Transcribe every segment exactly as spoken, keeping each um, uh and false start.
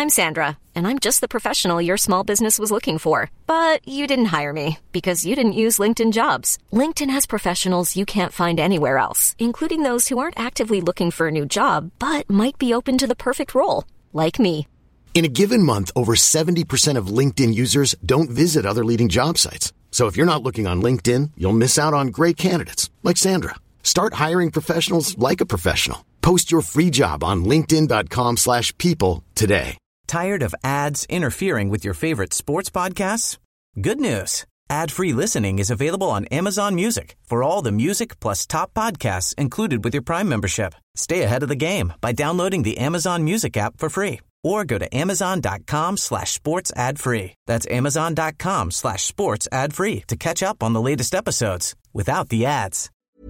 I'm Sandra, and I'm just the professional your small business was looking for. But you didn't hire me because you didn't use LinkedIn Jobs. LinkedIn has professionals you can't find anywhere else, including those who aren't actively looking for a new job, but might be open to the perfect role, like me. In a given month, over seventy percent of LinkedIn users don't visit other leading job sites. So if you're not looking on LinkedIn, you'll miss out on great candidates like Sandra. Start hiring professionals like a professional. Post your free job on linkedin.com slash people today. Tired of ads interfering with your favorite sports podcasts? Good news. Ad-free listening is available on Amazon Music for all the music plus top podcasts included with your Prime membership. Stay ahead of the game by downloading the Amazon Music app for free or go to amazon.com slash sports ad free. That's amazon.com slash sports ad free to catch up on the latest episodes without the ads.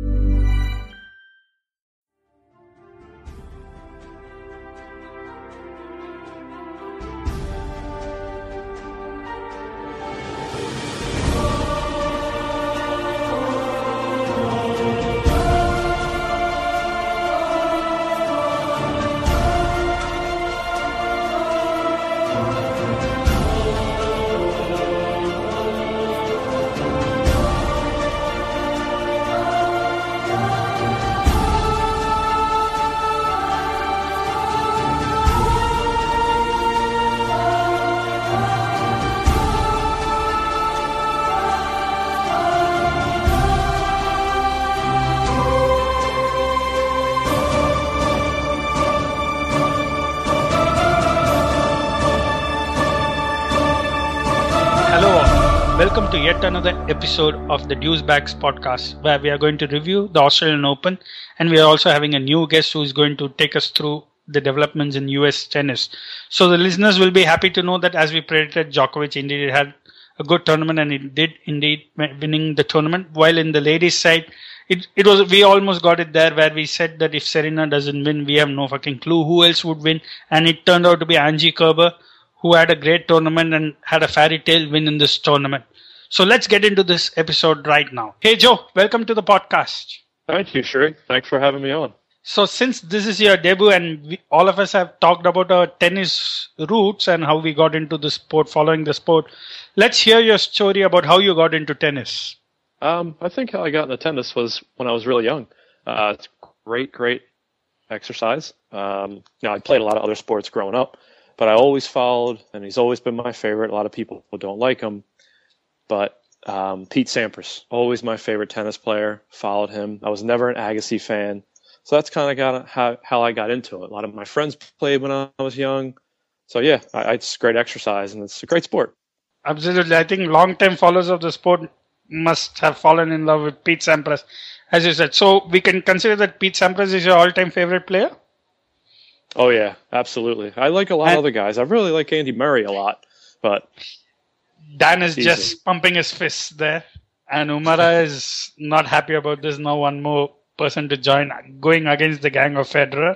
Welcome to yet another episode of the Deucebags podcast, where we are going to review the Australian Open, and we are also having a new guest who is going to take us through the developments in U S tennis. So the listeners will be happy to know that, as we predicted, Djokovic indeed had a good tournament, and he did indeed winning the tournament. While in the ladies' side, it it was we almost got it there, where we said that if Serena doesn't win, we have no fucking clue who else would win, and it turned out to be Angie Kerber, who had a great tournament and had a fairy tale win in this tournament. So let's get into this episode right now. Hey Joe, welcome to the podcast. Thank you, Sherry. Thanks for having me on. So since this is your debut, and we, all of us have talked about our tennis roots and how we got into the sport, following the sport, let's hear your story about how you got into tennis. Um, I think how I got into tennis was when I was really young. Uh, it's great, great exercise. Um, you know, I played a lot of other sports growing up, but I always followed, and he's always been my favorite. A lot of people don't like him. But um, Pete Sampras, always my favorite tennis player, followed him. I was never an Agassi fan. So that's kind of got how, how I got into it. A lot of my friends played when I was young. So yeah, I, it's great exercise, and it's a great sport. Absolutely. I think long-time followers of the sport must have fallen in love with Pete Sampras, as you said. So we can consider that Pete Sampras is your all-time favorite player? Oh yeah, absolutely. I like a lot and, of other guys. I really like Andy Murray a lot, but... Dan is just pumping his fists there, and Umara is not happy about this. Now one more person to join, going against the gang of Federer.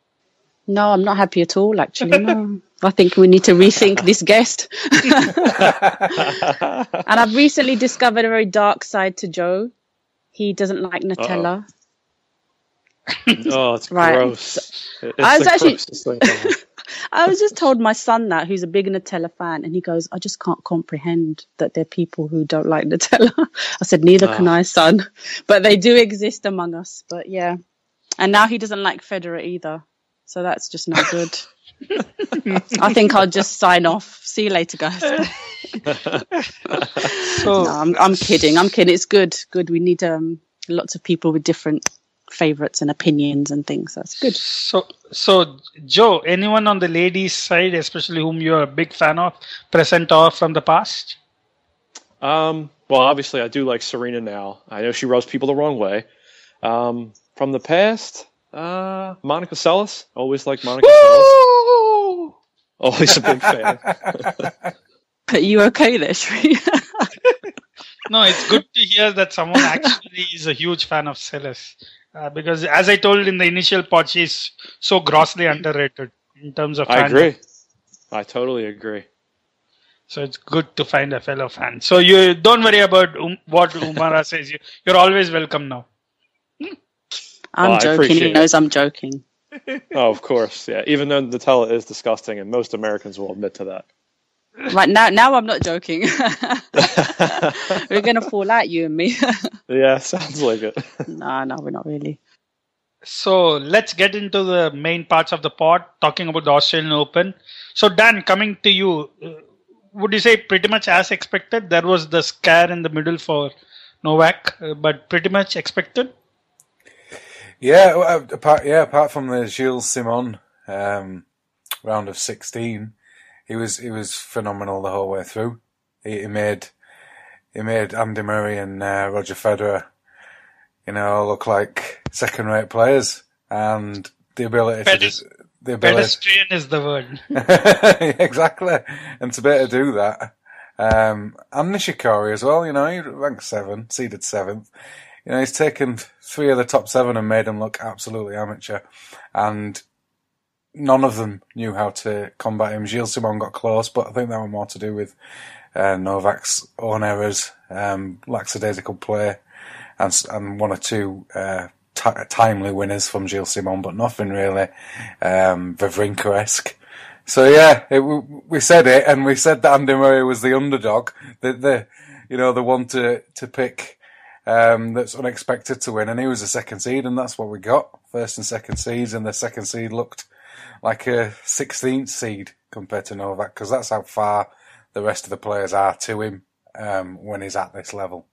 No, I'm not happy at all, actually. No. I think we need to rethink this guest. And I've recently discovered a very dark side to Joe. He doesn't like Nutella. Oh, it's right. Gross. It's I was actually... I was just told my son that, who's a big Nutella fan, and he goes, I just can't comprehend that there are people who don't like Nutella. I said, neither oh. can I, son. But they do exist among us. But yeah. And now he doesn't like Federer either. So that's just not good. I think I'll just sign off. See you later, guys. so, no, I'm, I'm kidding. I'm kidding. It's good. Good. We need um, lots of people with different favorites and opinions and things. That's good. So, so Joe, anyone on the ladies' side, especially whom you're a big fan of, present or from the past? Um, well, obviously, I do like Serena now. I know she rubs people the wrong way. Um, from the past, uh, Monica Seles. Always liked Monica Seles. Always a big fan. Are you okay there, Sri? No, it's good to hear that someone actually is a huge fan of Seles. Uh, because, as I told in the initial pod, she's so grossly underrated in terms of. I fandom. agree. I totally agree. So it's good to find a fellow fan. So you don't worry about um, what Umara says. You, you're always welcome now. I'm well, joking. He knows I'm joking. Oh, of course, yeah. Even though Nutella is disgusting, and most Americans will admit to that. Right now, now I'm not joking. We're gonna fall out, you and me. Yeah, sounds like it. No, no, we're not really. So let's get into the main parts of the pod, talking about the Australian Open. So Dan, coming to you, would you say pretty much as expected? There was the scare in the middle for Novak, but pretty much expected? Yeah, well, apart yeah, apart from the Gilles Simon um, round of sixteen, he was he was phenomenal the whole way through. He, he made he made Andy Murray and uh, Roger Federer, you know, look like second-rate players, and the ability Pedest- to just, the ability pedestrian is the word. Exactly, and to be able to do that, um, and Nishikori as well. You know, he ranked seven, seeded seventh. You know, he's taken three of the top seven and made them look absolutely amateur, and none of them knew how to combat him. Gilles Simon got close, but I think that was more to do with uh, Novak's own errors, um, lackadaisical play, and and one or two uh, t- timely winners from Gilles Simon, but nothing really um, Wawrinka-esque. So yeah, it, we said it, and we said that Andy Murray was the underdog, the, the you know the one to to pick. Um, that's unexpected to win, and he was the second seed, and that's what we got. First and second seeds, and the second seed looked like a sixteenth seed compared to Novak, because that's how far the rest of the players are to him um, when he's at this level.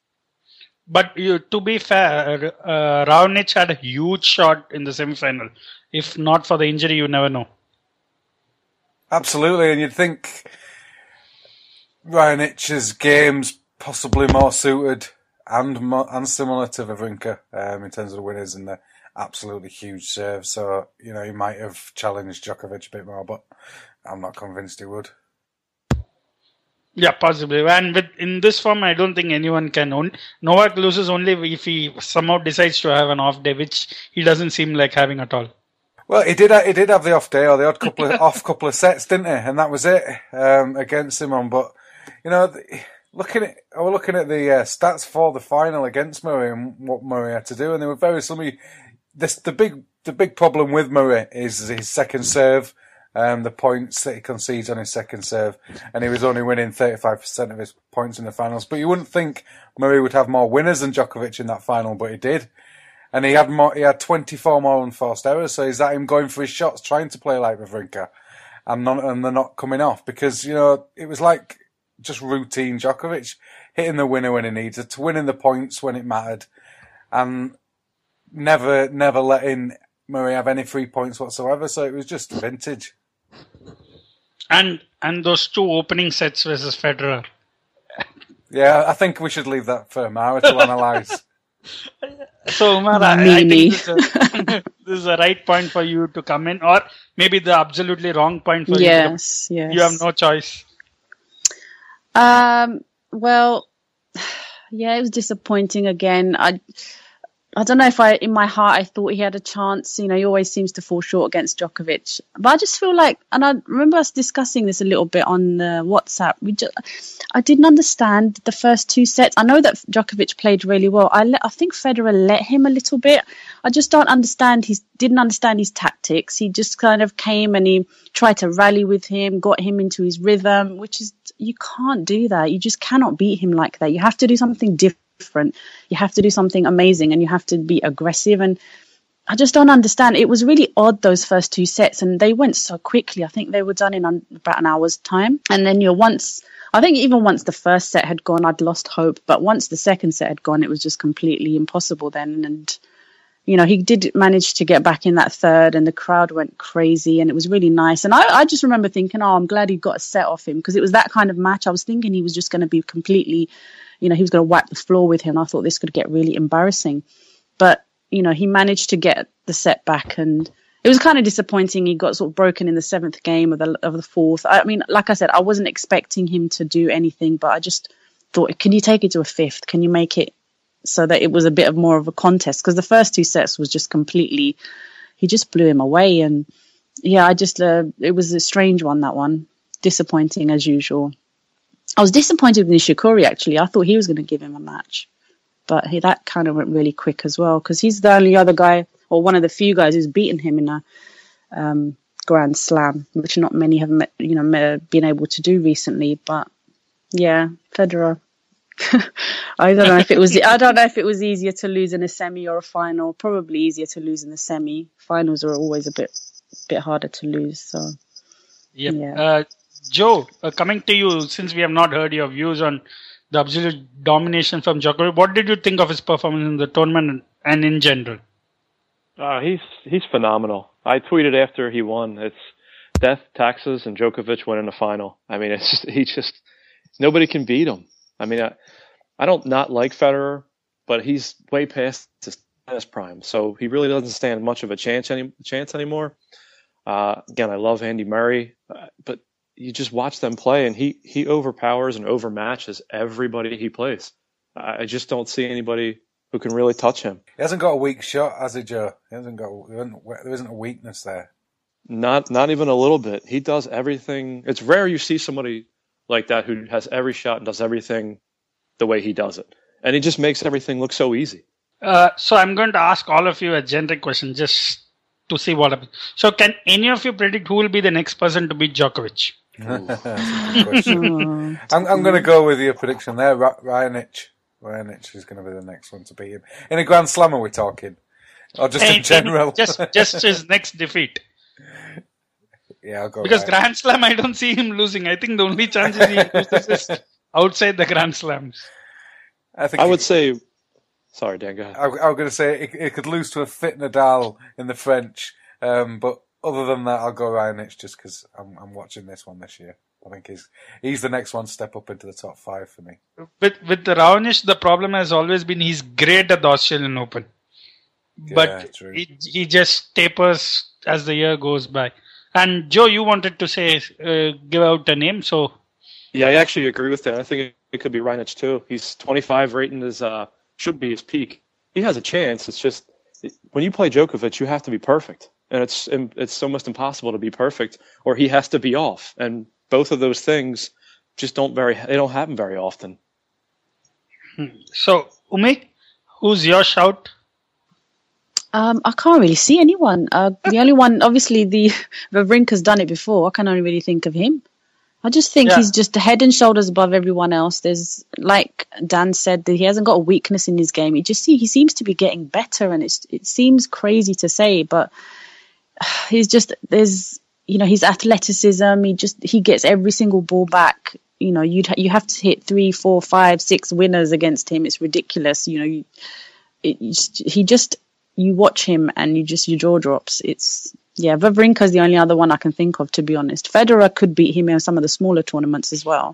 But you, to be fair, uh, Raonic had a huge shot in the semi-final. If not for the injury, you never know. Absolutely, and you'd think Raonic's game's possibly more suited and mo- and similar to Wawrinka um, in terms of the winners and the absolutely huge serve. So, you know, he might have challenged Djokovic a bit more, but I'm not convinced he would. Yeah, possibly. And with in this form, I don't think anyone can own. Novak loses only if he somehow decides to have an off day, which he doesn't seem like having at all. Well, he did. He did have the off day or the odd couple of off couple of sets, didn't he? And that was it um, against Simon. But you know. The, Looking at, I was looking at the uh, stats for the final against Murray and what Murray had to do, and they were very similar. This the big the big problem with Murray is his second serve, um, the points that he concedes on his second serve, and he was only winning thirty-five percent of his points in the finals. But you wouldn't think Murray would have more winners than Djokovic in that final, but he did, and he had more. He had twenty-four more unforced errors. So is that him going for his shots, trying to play like Wawrinka, and none, and they're not coming off because you know it was like. Just routine Djokovic, hitting the winner when he needed to, winning the points when it mattered, and never, never letting Murray have any free points whatsoever. So it was just vintage. And and those two opening sets versus Federer. Yeah, I think we should leave that for Mara to analyse. So Mara, I, I think this is, a, this is a right point for you to come in, or maybe the absolutely wrong point for yes, you. To yes, you have no choice. Um, well, yeah, it was disappointing again. I, I don't know if I, in my heart, I thought he had a chance. You know, he always seems to fall short against Djokovic. But I just feel like, and I remember us discussing this a little bit on uh, WhatsApp. We just, I didn't understand the first two sets. I know that Djokovic played really well. I, let, I think Federer let him a little bit. I just don't understand. He didn't understand his tactics. He just kind of came and he tried to rally with him, got him into his rhythm, which is, you can't do that. You just cannot beat him like that. You have to do something different. different. You have to do something amazing and you have to be aggressive. And I just don't understand. It was really odd, those first two sets, and they went so quickly. I think they were done in un- about an hour's time. And then you're once, I think even once the first set had gone, I'd lost hope. But once the second set had gone, it was just completely impossible then. And, you know, he did manage to get back in that third and the crowd went crazy and it was really nice. And I, I just remember thinking, oh, I'm glad he got a set off him, because it was that kind of match. I was thinking he was just going to be completely, you know, he was going to wipe the floor with him. I thought this could get really embarrassing. But, you know, he managed to get the set back, and it was kind of disappointing. He got sort of broken in the seventh game of the of the fourth. I mean, like I said, I wasn't expecting him to do anything, but I just thought, can you take it to a fifth? Can you make it so that it was a bit of more of a contest? Because the first two sets was just completely, he just blew him away. And yeah, I just, uh, it was a strange one, that one. Disappointing as usual. I was disappointed with Nishikori, actually. I thought he was going to give him a match. But he, that kind of went really quick as well, because he's the only other guy, or one of the few guys who's beaten him in a um, Grand Slam, which not many have, you know, been able to do recently. But yeah, Federer. I don't know if it was. I don't know if it was easier to lose in a semi or a final. Probably easier to lose in the semi. Finals are always a bit, bit harder to lose. So, yep. yeah. Uh, Joe, uh, coming to you, since we have not heard your views on the absolute domination from Djokovic, what did you think of his performance in the tournament and in general? Uh, he's he's phenomenal. I tweeted after he won, it's death, taxes, and Djokovic winning the final. I mean, it's just, he just nobody can beat him. I mean, I, I don't not like Federer, but he's way past his tennis prime, so he really doesn't stand much of a chance any chance anymore. Uh, again, I love Andy Murray, uh, but you just watch them play, and he he overpowers and overmatches everybody he plays. I, I just don't see anybody who can really touch him. He hasn't got a weak shot, has he, Joe? He hasn't got. There isn't a weakness there. Not not even a little bit. He does everything. It's rare you see somebody like that who has every shot and does everything the way he does it. And he just makes everything look so easy. Uh, so I'm going to ask all of you a generic question just to see what happens. So can any of you predict who will be the next person to beat Djokovic? That's a good question. I'm, I'm going to go with your prediction there. Raonic. Raonic is going to be the next one to beat him. In a Grand Slam, are we talking? Or just in general? Just, just his next defeat. Yeah, I'll go Because right. Grand Slam, I don't see him losing. I think the only chances he loses is outside the Grand Slams. I think I it, would say, sorry, Dan, go ahead. I, I was going to say it, it could lose to a fit Nadal in the French, um, but other than that, I'll go Raonic just because I'm, I'm watching this one this year. I think he's he's the next one to step up into the top five for me. With with the Raonic, the problem has always been he's great at the Australian Open, Yeah, but true. he he just tapers as the year goes by. And Joe, you wanted to say uh, give out a name, so Yeah, I actually agree with that. I think it, it could be Raonic too. He's twenty-five, rating his uh, should be his peak. He has a chance. It's just when you play Djokovic, you have to be perfect, and it's it's almost impossible to be perfect, or he has to be off. And both of those things just don't very they don't happen very often. so Umi, who's your shout? Um, I can't really see anyone. Uh, the only one, obviously, the Wawrinka's done it before. I can only really think of him. I just think Yeah. he's just head and shoulders above everyone else. There's, like Dan said, that he hasn't got a weakness in his game. He just see he seems to be getting better, and it's it seems crazy to say, but he's just there's you know his athleticism. He just he gets every single ball back. You know, you'd you have to hit three, four, five, six winners against him. It's ridiculous. You know, you, it, you just, he just. You watch him and you just your jaw drops. It's yeah, Wawrinka's the only other one I can think of, to be honest. Federer could beat him in some of the smaller tournaments as well.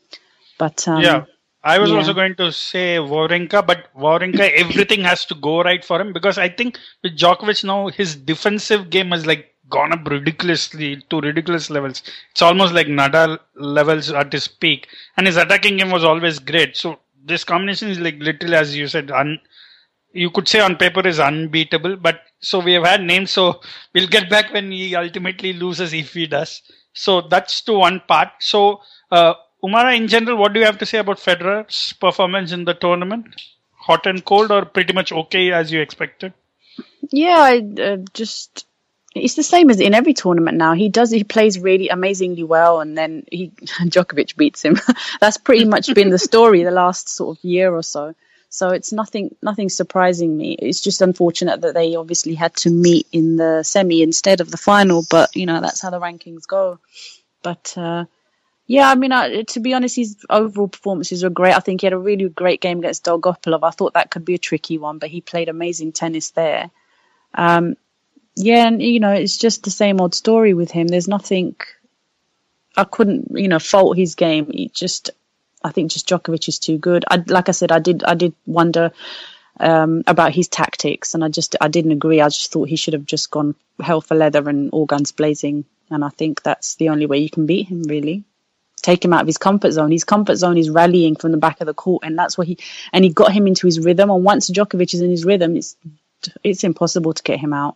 But um, yeah, I was yeah. also going to say Wawrinka, but Wawrinka, everything has to go right for him because I think with Djokovic now, his defensive game has like gone up ridiculously to ridiculous levels. It's almost like Nadal levels at his peak, and his attacking game was always great. So this combination is like literally, as you said, un- you could say on paper is unbeatable. But so we have had names, so we'll get back when he ultimately loses if he does. So that's to one part. So uh, Umara, in general, what do you have to say about Federer's performance in the tournament? Hot and cold, or pretty much okay as you expected? Yeah, I uh, just it's the same as in every tournament now. He does he plays really amazingly well, and then he Djokovic beats him. That's pretty much been the story the last sort of year or so. So it's nothing nothing surprising me. It's just unfortunate that they obviously had to meet in the semi instead of the final. But you know that's how the rankings go. But uh, yeah, I mean, I, to be honest, his overall performances were great. I think he had a really great game against Dolgopolov. I thought that could be a tricky one, but he played amazing tennis there. Um, yeah, and you know, it's just the same old story with him. There's nothing I couldn't, you know, fault his game. He just, I think, just Djokovic is too good. I, like I said, I did, I did wonder um, about his tactics, and I just, I didn't agree. I just thought he should have just gone hell for leather and all guns blazing. And I think that's the only way you can beat him, really. Take him out of his comfort zone. His comfort zone is rallying from the back of the court, and that's what he, and he got him into his rhythm. And once Djokovic is in his rhythm, it's, it's impossible to get him out.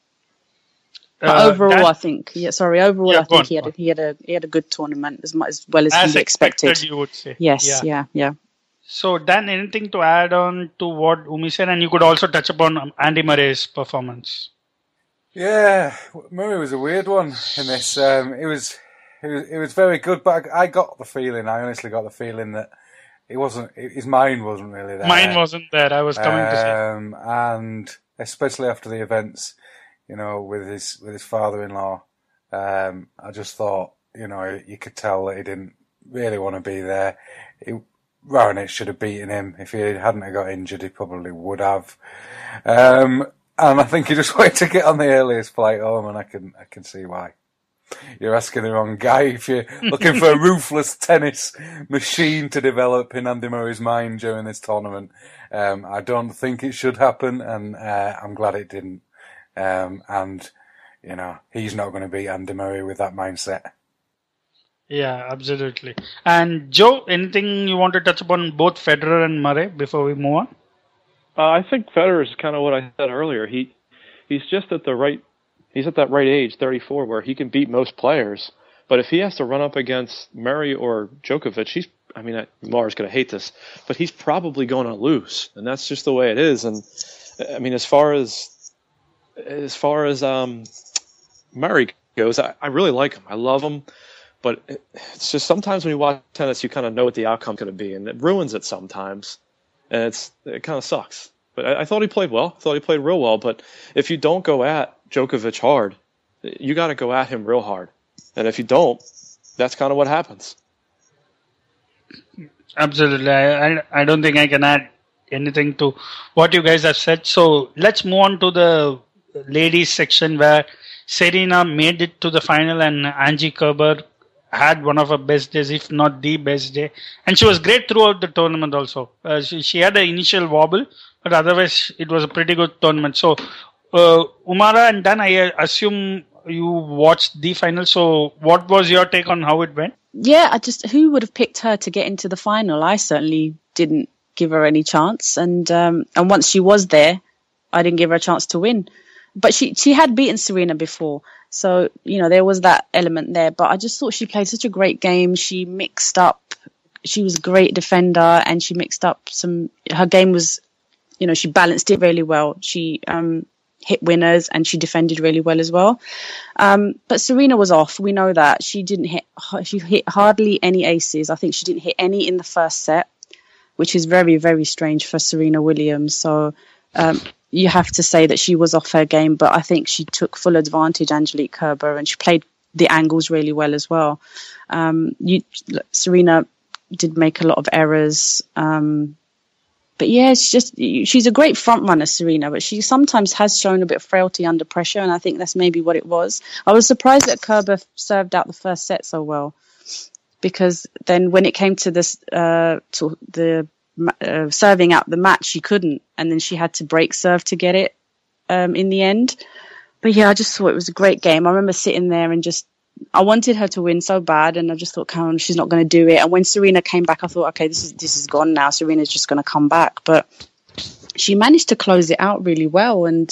But Uh, overall, that- I think, yeah, sorry, overall, Yeah, I go think on, he had go a, he had a he had a good tournament as much as well as As can be expected, expected. you would say. Yes, Yeah. yeah, yeah. So, Dan, anything to add on to what Umi said? And you could also touch upon Andy Murray's performance. Yeah, Murray was a weird one in this. Um, it was, it was, it was very good, but I, I got the feeling, I honestly got the feeling that it wasn't, his mind wasn't really there. Mine wasn't there. I was coming um, to say. And especially after the events, you know, with his with his father-in-law, um, I just thought, you know, you could tell that he didn't really want to be there. He, Raonic should have beaten him. If he hadn't got injured, he probably would have. Um, and I think he just wanted to get on the earliest flight home, and I can I can see why. You're asking the wrong guy if you're looking for a ruthless tennis machine to develop in Andy Murray's mind during this tournament. Um, I don't think it should happen, and uh, I'm glad it didn't. Um, and, you know, he's not going to beat Andy Murray with that mindset. Yeah, absolutely. And Joe, anything you want to touch upon both Federer and Murray before we move on? Uh, I think Federer is kind of what I said earlier. He he's just at the right he's at that right age, thirty-four, where he can beat most players. But if he has to run up against Murray or Djokovic, he's I mean, Mara's going to hate this, but he's probably going to lose, and that's just the way it is. And I mean, as far as as far as um, Murray goes, I, I really like him. I love him. But it's just sometimes when you watch tennis, you kind of know what the outcome's going to be, and it ruins it sometimes. And it's it kind of sucks. But I, I thought he played well. I thought he played real well. But if you don't go at Djokovic hard, you got to go at him real hard. And if you don't, that's kind of what happens. Absolutely. I, I, I don't think I can add anything to what you guys have said. So let's move on to the ladies section where Serena made it to the final and Angie Kerber had one of her best days, if not the best day. And she was great throughout the tournament also. Uh, she, she had an initial wobble, but otherwise it was a pretty good tournament. So, uh, Umara and Dan, I assume you watched the final. So what was your take on how it went? Yeah, I just, who would have picked her to get into the final? I certainly didn't give her any chance. And, um, and once she was there, I didn't give her a chance to win. But she, she had beaten Serena before. So, you know, there was that element there. But I just thought she played such a great game. She mixed up. She was a great defender and she mixed up some. Her game was, you know, she balanced it really well. She um, hit winners and she defended really well as well. Um, but Serena was off. We know that. She didn't hit, she hit hardly any aces. I think she didn't hit any in the first set, which is very, very strange for Serena Williams. So, um, you have to say that she was off her game, but I think she took full advantage, Angelique Kerber, and she played the angles really well as well. Um, you, Serena did make a lot of errors. Um, but yeah, it's just, she's a great front runner, Serena, but she sometimes has shown a bit of frailty under pressure, and I think that's maybe what it was. I was surprised that Kerber served out the first set so well, because then when it came to this, uh, to the Uh, serving out the match, she couldn't, and then she had to break serve to get it um, in the end. But yeah, I just thought it was a great game. I remember sitting there and just, I wanted her to win so bad, and I just thought, come on, she's not going to do it. And when Serena came back, I thought, okay, this is this is gone now. Serena's just going to come back, but she managed to close it out really well. And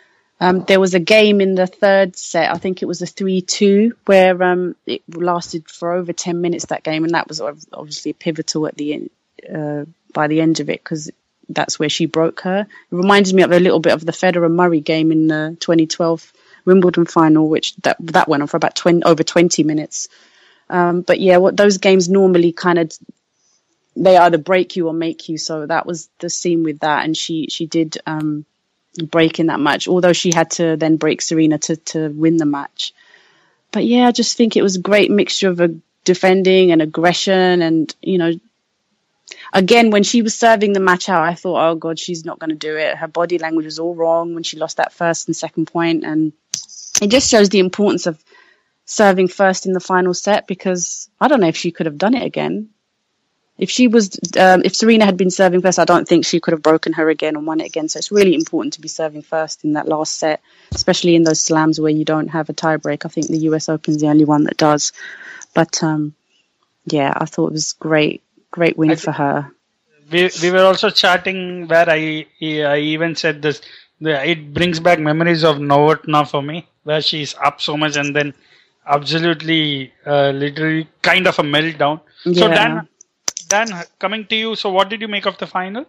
um, there was a game in the third set, I think it was a three two, where um, it lasted for over ten minutes, that game, and that was obviously pivotal at the end. Uh, by the end of it, because that's where she broke her. It reminded me of a little bit of the Federer-Murray game in the twenty twelve Wimbledon final, which that that went on for about twenty, over twenty minutes. Um, but yeah, what those games normally kind of, they either break you or make you. So that was the scene with that, and she she did um, break in that match, although she had to then break Serena to to win the match. But yeah, I just think it was a great mixture of a defending and aggression, and you know. Again, when she was serving the match out, I thought, oh, God, she's not going to do it. Her body language was all wrong when she lost that first and second point. And it just shows the importance of serving first in the final set, because I don't know if she could have done it again. If she was, um, if Serena had been serving first, I don't think she could have broken her again and won it again. So it's really important to be serving first in that last set, especially in those slams where you don't have a tiebreak. I think the U S Open's the only one that does. But, um, yeah, I thought it was great. Great win for her. We we were also chatting where I I even said this. It brings back memories of Novotná for me, where she's up so much and then absolutely, uh, literally, kind of a meltdown. Yeah. So Dan, Dan, coming to you. So what did you make of the final?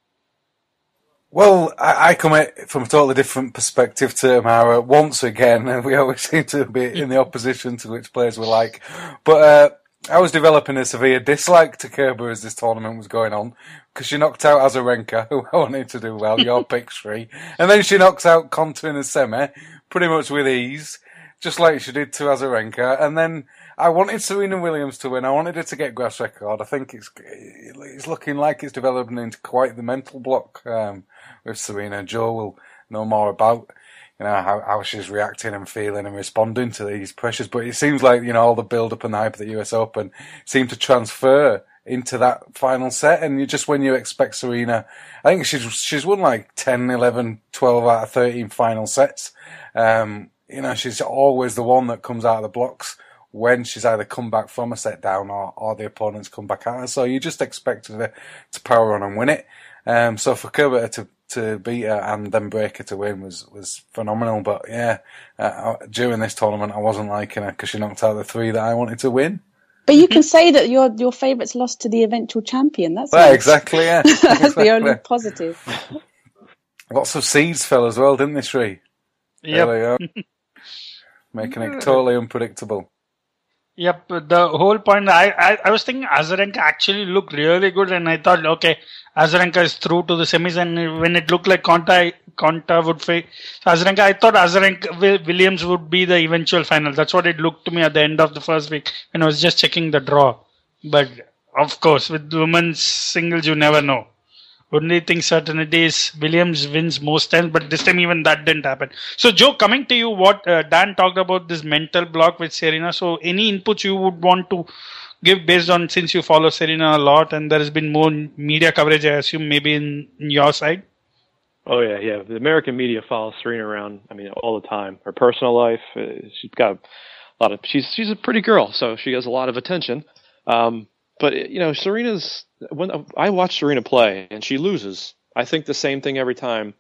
Well, I, I come at from a totally different perspective to Mara once again, and we always seem to be in the opposition to which players we like. But uh, I was developing a severe dislike to Kerber as this tournament was going on, because she knocked out Azarenka, who I wanted to do well, your pick three, and then she knocks out Konta in a semi, pretty much with ease, just like she did to Azarenka, and then I wanted Serena Williams to win. I wanted her to get grass record. I think it's it's looking like it's developing into quite the mental block um, with Serena. Joe will know more about you know how, how she's reacting and feeling and responding to these pressures. But it seems like you know all the build up and the hype of the U S Open seem to transfer into that final set. And you just when you expect Serena, I think she's she's won like ten, eleven, twelve out of thirteen final sets. Um, you know she's always the one that comes out of the blocks when she's either come back from a set down or, or the opponents come back at her. So you just expect her to power on and win it. Um, so for Kerber to, to beat her and then break her to win was, was phenomenal. But yeah, uh, during this tournament, I wasn't liking her because she knocked out the three that I wanted to win. But you can say that your your favourites lost to the eventual champion. That's well, nice. exactly, yeah. That's exactly. the only positive. Lots of seeds fell as well, didn't they, Sri? Yep. Making it totally unpredictable. Yep, the whole point, I, I, I was thinking Azarenka actually looked really good, and I thought, okay, Azarenka is through to the semis, and when it looked like Konta, Konta would face Azarenka, I thought Azarenka Williams would be the eventual final. That's what it looked to me at the end of the first week when I was just checking the draw. But of course, with women's singles, you never know. Only thing certain it is Williams wins most times, but this time even that didn't happen. So Joe, coming to you, what uh, Dan talked about this mental block with Serena. So any inputs you would want to give based on, since you follow Serena a lot and there has been more media coverage, I assume maybe in, in your side? Oh yeah, yeah. The American media follows Serena around, I mean, all the time. Her personal life, uh, she's got a lot of, she's, she's a pretty girl, so she has a lot of attention. Um, But, you know, Serena's, when I watch Serena play and she loses, I think the same thing every time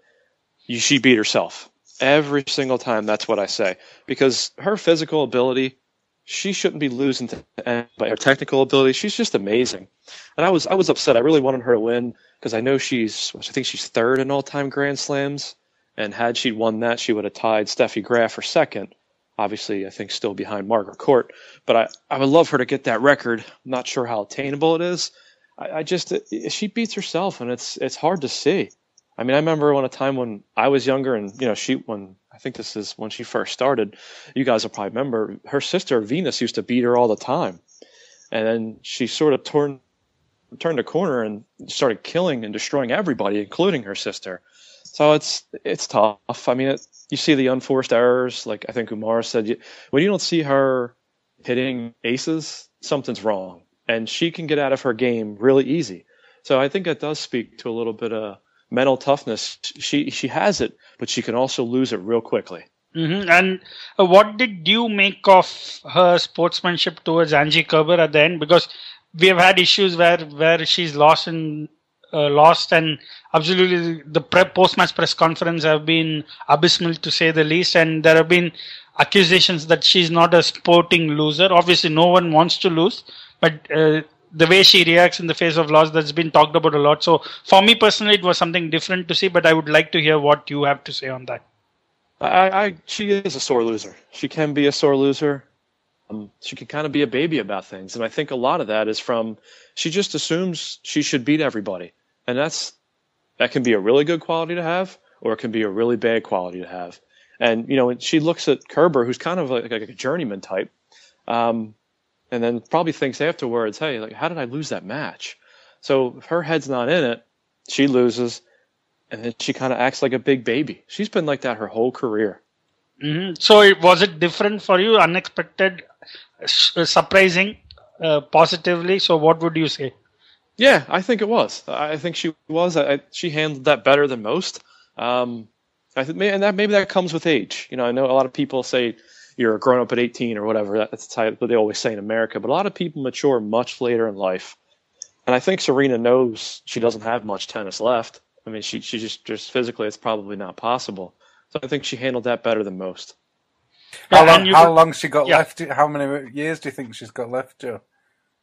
she beat herself. Every single time, that's what I say. Because her physical ability, she shouldn't be losing to anybody. Her technical ability, she's just amazing. And I was I was upset. I really wanted her to win because I know she's, I think she's third in all-time Grand Slams. And had she won that, she would have tied Steffi Graf for second. Obviously, I think still behind Margaret Court, but I, I would love her to get that record. I'm not sure how attainable it is. I, I just, it, she beats herself and it's, it's hard to see. I mean, I remember when a time when I was younger and, you know, she, when, I think this is when she first started, you guys will probably remember her sister Venus used to beat her all the time. And then she sort of turned, turned a corner and started killing and destroying everybody, including her sister. So it's, it's tough. I mean, it, you see the unforced errors, like I think Umar said. You, when you don't see her hitting aces, something's wrong. And she can get out of her game really easy. So I think that does speak to a little bit of mental toughness. She she has it, but she can also lose it real quickly. Mm-hmm. And uh, what did you make of her sportsmanship towards Angie Kerber at the end? Because we have had issues where, where she's lost in Uh, lost and absolutely the pre- post-match press conference have been abysmal to say the least, and there have been accusations that she's not a sporting loser. Obviously no one wants to lose, but uh, the way she reacts in the face of loss, that's been talked about a lot. So for me personally it was something different to see, but I would like to hear what you have to say on that. I, I she is a sore loser. She can be a sore loser. Um, she can kind of be a baby about things, and I think a lot of that is from she just assumes she should beat everybody. And that's that can be a really good quality to have, or it can be a really bad quality to have. And, you know, she looks at Kerber, who's kind of like, like a journeyman type, um, and then probably thinks afterwards, hey, like, how did I lose that match? So if her head's not in it, she loses, and then she kind of acts like a big baby. She's been like that her whole career. Mm-hmm. So it, was it different for you, unexpected, uh, surprising, uh, positively? So what would you say? Yeah, I think it was. I think she was. I, she handled that better than most. Um, I think, and that maybe that comes with age. You know, I know a lot of people say you're a grown up at eighteen or whatever. That's what they always say in America. But a lot of people mature much later in life, and I think Serena knows she doesn't have much tennis left. I mean, she she just just physically, it's probably not possible. So I think she handled that better than most. How long? How long she got yeah. left? How many years do you think she's got left, Joe?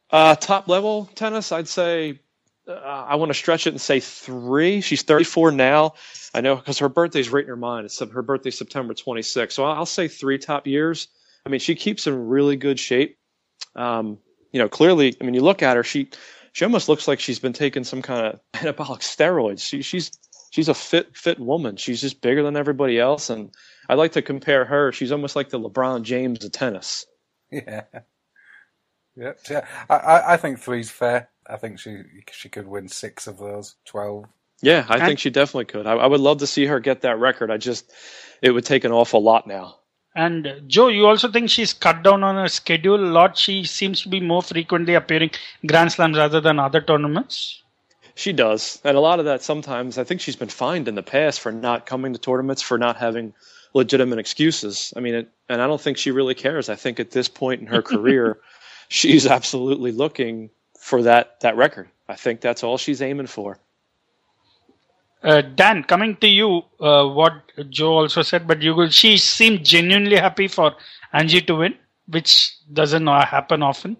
Uh, top level tennis, I'd say uh, I want to stretch it and say three. She's thirty-four now. I know because her birthday's right in her mind. It's her birthday's September twenty-sixth. So I'll say three top years. I mean, she keeps in really good shape. Um, you know, clearly, I mean, you look at her, she she almost looks like she's been taking some kind of anabolic steroids. She, she's she's a fit fit woman. She's just bigger than everybody else. And I like to compare her. She's almost like the LeBron James of tennis. Yeah. Yep. Yeah. I, I think three's fair. I think she she could win six of those twelve. Yeah, I think she definitely could. I, I would love to see her get that record. I just, it would take an awful lot now. And uh, Joe, you also think she's cut down on her schedule a lot? She seems to be more frequently appearing Grand Slams rather than other tournaments. She does. And a lot of that sometimes, I think she's been fined in the past for not coming to tournaments, for not having legitimate excuses. I mean, it, and I don't think she really cares. I think at this point in her career, she's absolutely looking for that, that record. I think that's all she's aiming for. Uh, Dan, coming to you, uh, what Joe also said, but you will, she seemed genuinely happy for Angie to win, which doesn't happen often.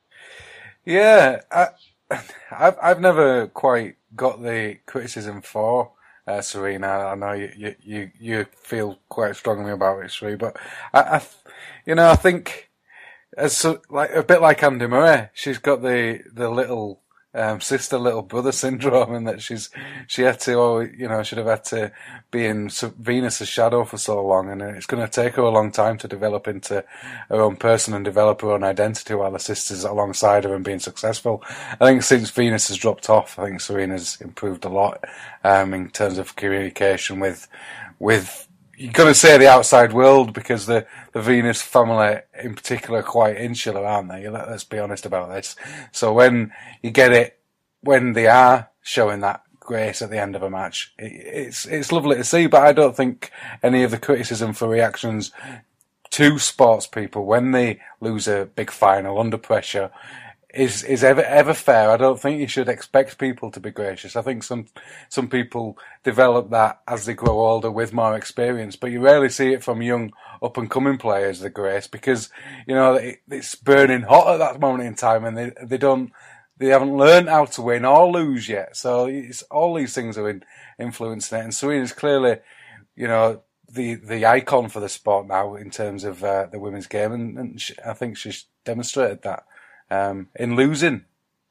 Yeah, I, I've I've never quite got the criticism for uh, Serena. I know you, you you feel quite strongly about it, Sri, but I, I you know I think as like a bit like Andy Murray, she's got the the little. Um, sister, little brother syndrome, and that she's she had to, oh, you know, should have had to be in Venus's shadow for so long, and it's going to take her a long time to develop into her own person and develop her own identity while the sister's alongside her and being successful. I think since Venus has dropped off, I think Serena's improved a lot um, in terms of communication with with. You're going to say the outside world because the, the Venus family in particular are quite insular, aren't they? Let's be honest about this. So when you get it, when they are showing that grace at the end of a match, it, it's it's lovely to see, but I don't think any of the criticism for reactions to sports people when they lose a big final under pressure is is ever ever fair. I don't think you should expect people to be gracious. I think some some people develop that as they grow older with more experience, but you rarely see it from young up and coming players, the grace, because you know it, it's burning hot at that moment in time, and they they don't they haven't learned how to win or lose yet. So it's, all these things are in, influencing it, and Serena's clearly, you know, the the icon for the sport now in terms of uh, the women's game, and, and she, I think she's demonstrated that. Um, in losing.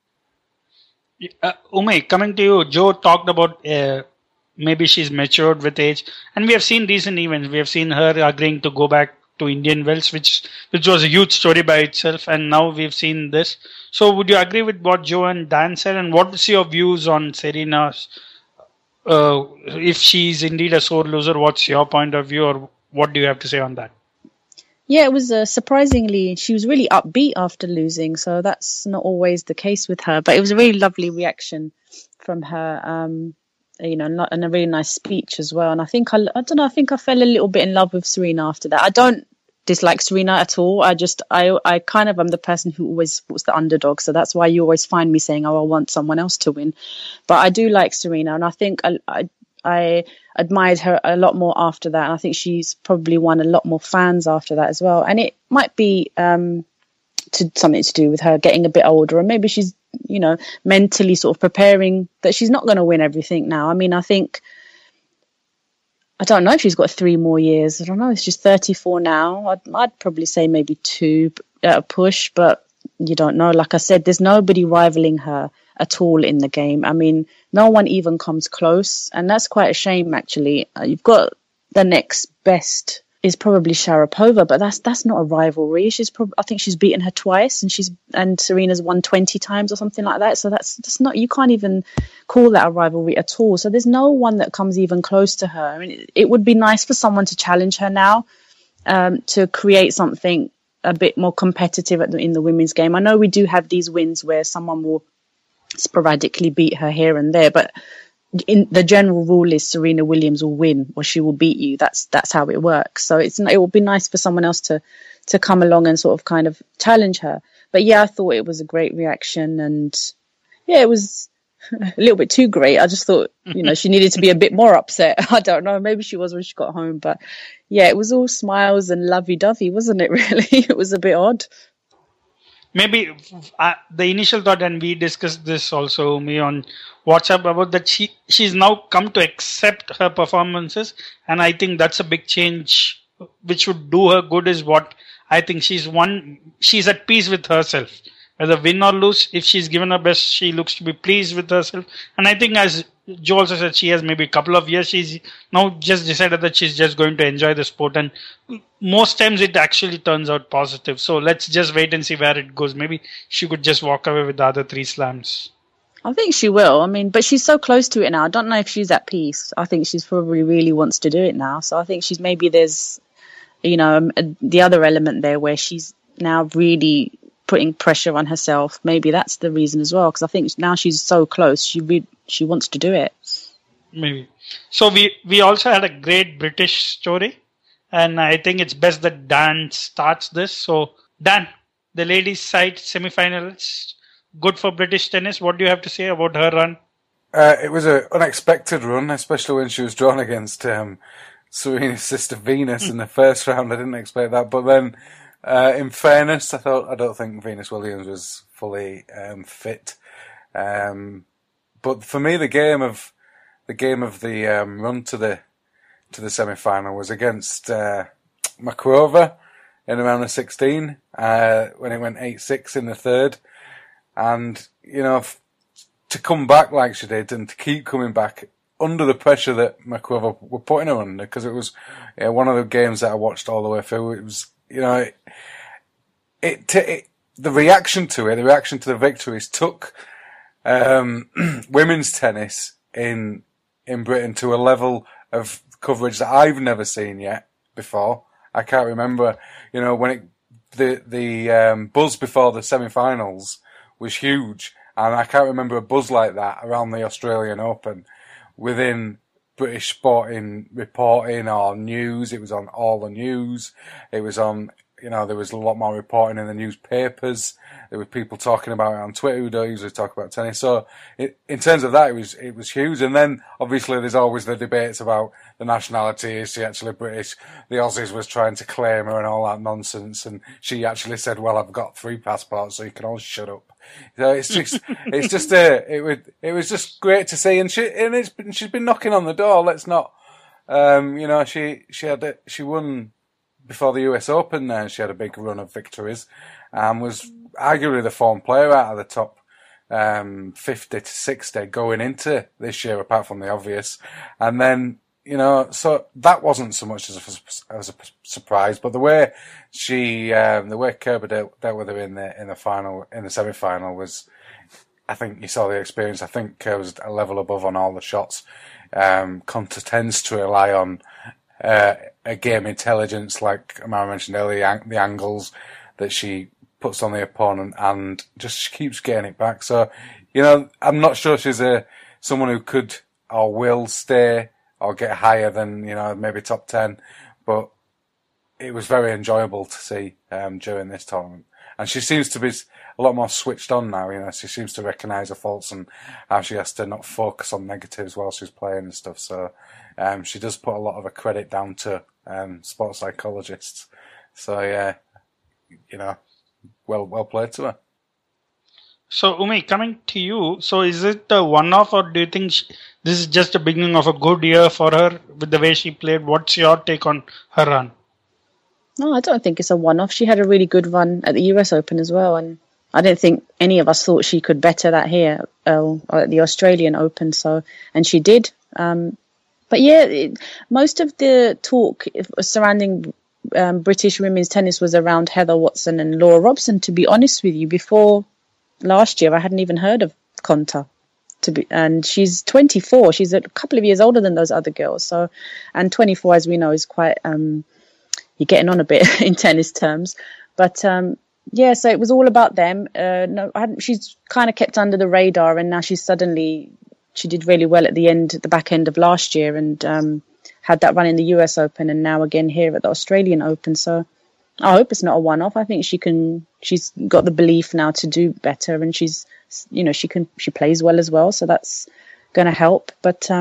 Uh, Ume, coming to you, Joe talked about uh, maybe she's matured with age, and we have seen recent events. We have seen her agreeing to go back to Indian Wells, which which was a huge story by itself, and now we've seen this. So would you agree with what Joe and Dan said, and what's your views on Serena's, uh, if she's indeed a sore loser, what's your point of view, or what do you have to say on that? Yeah, it was uh, surprisingly, she was really upbeat after losing, so that's not always the case with her. But it was a really lovely reaction from her, um, you know, and a really nice speech as well. And I think, I, I don't know, I think I fell a little bit in love with Serena after that. I don't dislike Serena at all. I just, I, I kind of am the person who always supports the underdog. So that's why you always find me saying, oh, I want someone else to win. But I do like Serena, and I think I, I I admired her a lot more after that. And I think she's probably won a lot more fans after that as well. And it might be um, to something to do with her getting a bit older, and maybe she's, you know, mentally sort of preparing that she's not going to win everything now. I mean, I think, I don't know if she's got three more years. I don't know. She's thirty-four now. I'd, I'd probably say maybe two at a push, but you don't know. Like I said, there's nobody rivaling her at all in the game. I mean, no one even comes close, and that's quite a shame, actually. Uh, you've got the next best is probably Sharapova, but that's that's not a rivalry. She's probably, I think she's beaten her twice, and she's and Serena's won twenty times or something like that. So that's that's not, you can't even call that a rivalry at all. So there's no one that comes even close to her. I mean, it, it would be nice for someone to challenge her now, um, to create something a bit more competitive at the, in the women's game. I know we do have these wins where someone will sporadically beat her here and there, but in the general rule is Serena Williams will win or she will beat you. That's that's how it works. So it's it would be nice for someone else to to come along and sort of kind of challenge her. But yeah, I thought it was a great reaction, and yeah, it was a little bit too great. I just thought, you know, she needed to be a bit more upset. I don't know, maybe she was when she got home, but yeah, it was all smiles and lovey-dovey, wasn't it? Really, it was a bit odd. maybe uh, the initial thought, and we discussed this also me on WhatsApp about that she she's now come to accept her performances, and I think that's a big change, which would do her good. Is what I think. She's one. She's at peace with herself. Whether win or lose, if she's given her best, she looks to be pleased with herself. And I think, as Joe also said, she has maybe a couple of years. She's now just decided that she's just going to enjoy the sport. And most times it actually turns out positive. So let's just wait and see where it goes. Maybe she could just walk away with the other three slams. I think she will. I mean, but she's so close to it now. I don't know if she's at peace. I think she's probably really wants to do it now. So I think she's maybe there's, you know, the other element there where she's now really putting pressure on herself. Maybe that's the reason as well, because I think now she's so close, she re- she wants to do it. Maybe. So we we also had a great British story, and I think it's best that Dan starts this. So Dan, the ladies' side semi-finals, good for British tennis. What do you have to say about her run? Uh, it was an unexpected run, especially when she was drawn against um, Serena's sister Venus in the first round. I didn't expect that, but then Uh, in fairness, I thought I don't think Venus Williams was fully um, fit. Um, but for me, the game of the game of the um, run to the to the semi final was against uh, Makarova in around the sixteen uh, when it went eight six in the third, and you know f- to come back like she did and to keep coming back under the pressure that Makarova were putting her under, because it was you know, one of the games that I watched all the way through. It was. You know, it, it, it, the reaction to it, the reaction to the victories took um, women's tennis in in Britain to a level of coverage that I've never seen yet before. I can't remember, you know, when it the the um, buzz before the semi-finals was huge, and I can't remember a buzz like that around the Australian Open within British sporting reporting or news. It was on all the news. It was on, you know, there was a lot more reporting in the newspapers. There were people talking about it on Twitter who don't usually talk about tennis. So it, in terms of that, it was, it was huge. And then obviously there's always the debates about the nationality. Is she actually British? The Aussies was trying to claim her and all that nonsense. And she actually said, well, I've got three passports, so you can all shut up. So it's just, it's just a, it would, it was just great to see, and she, and it's been, she's been knocking on the door. Let's not, um, you know, she, she had, a, she won before the U S Open. There, she had a big run of victories, and was arguably the form player out of the top um, fifty to sixty going into this year, apart from the obvious. And then, you know, so that wasn't so much as a, as a surprise, but the way she, um, the way Kerber dealt, dealt with her in the in the final, in the semi-final was, I think you saw the experience. I think Kerber was a level above on all the shots. Um, Konta tends to rely on uh, a game intelligence, like Amara mentioned earlier, the angles that she puts on the opponent, and just keeps getting it back. So, you know, I'm not sure she's a someone who could or will stay or get higher than, you know, maybe top ten, but it was very enjoyable to see um, during this tournament. And she seems to be a lot more switched on now, you know, she seems to recognise her faults and how she has to not focus on negatives while she's playing and stuff. So um, she does put a lot of her credit down to um, sports psychologists. So, yeah, you know, well well played to her. So, Umi, coming to you, so is it a one-off, or do you think she, this is just the beginning of a good year for her with the way she played? What's your take on her run? No, I don't think it's a one-off. She had a really good run at the U S Open as well, and I don't think any of us thought she could better that here uh, at the Australian Open. So, and she did. Um, but yeah, it, most of the talk surrounding um, British women's tennis was around Heather Watson and Laura Robson. To be honest with you, before last year, I hadn't even heard of Konta. To be, and she's twenty-four. She's a couple of years older than those other girls. So, and twenty-four, as we know, is quite um, you're getting on a bit in tennis terms. But um, yeah, so it was all about them. Uh, no, I hadn't, she's kind of kept under the radar, and now she's suddenly she did really well at the end, at the back end of last year, and um, had that run in the U S Open, and now again here at the Australian Open. So I hope it's not a one-off. I think she can. She's got the belief now to do better, and she's, you know, she can. She plays well as well, so that's going to help. But um,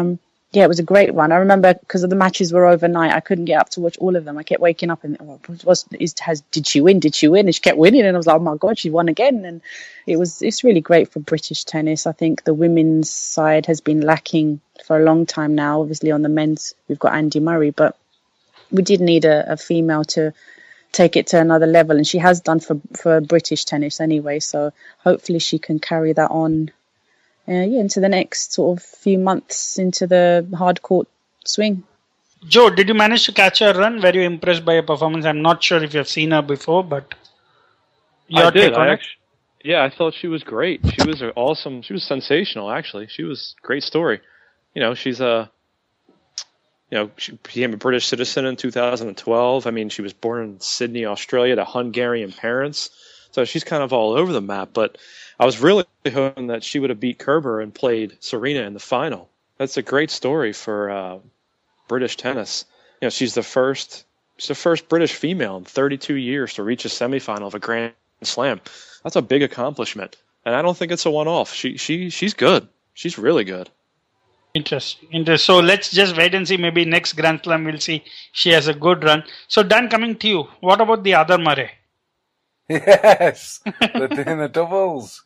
Yeah, it was a great run. I remember because the matches were overnight, I couldn't get up to watch all of them. I kept waking up and oh, was is has did she win? Did she win? And she kept winning, and I was like, oh my god, she won again. And it was it's really great for British tennis. I think the women's side has been lacking for a long time now. Obviously, on the men's, we've got Andy Murray, but we did need a, a female to take it to another level, and she has done for for British tennis anyway. So hopefully, she can carry that on. Uh, yeah, into the next sort of few months into the hard court swing. Joe, did you manage to catch her run? Were you impressed by her performance? I'm not sure if you've seen her before, but your I did. take on I it? actually, yeah, I thought she was great. She was awesome. She was sensational, actually. She was a great story. You know, she's a, you know, she became a British citizen in two thousand twelve. I mean, she was born in Sydney, Australia, to Hungarian parents. So she's kind of all over the map, but I was really hoping that she would have beat Kerber and played Serena in the final. That's a great story for uh, British tennis. You know, she's the first, she's the first British female in thirty-two years to reach a semifinal of a Grand Slam. That's a big accomplishment, and I don't think it's a one-off. She, she, she's good. She's really good. Interesting. Interesting. So let's just wait and see. Maybe next Grand Slam we'll see she has a good run. So Dan, coming to you, what about the other Murray? Yes, they're doing the doubles.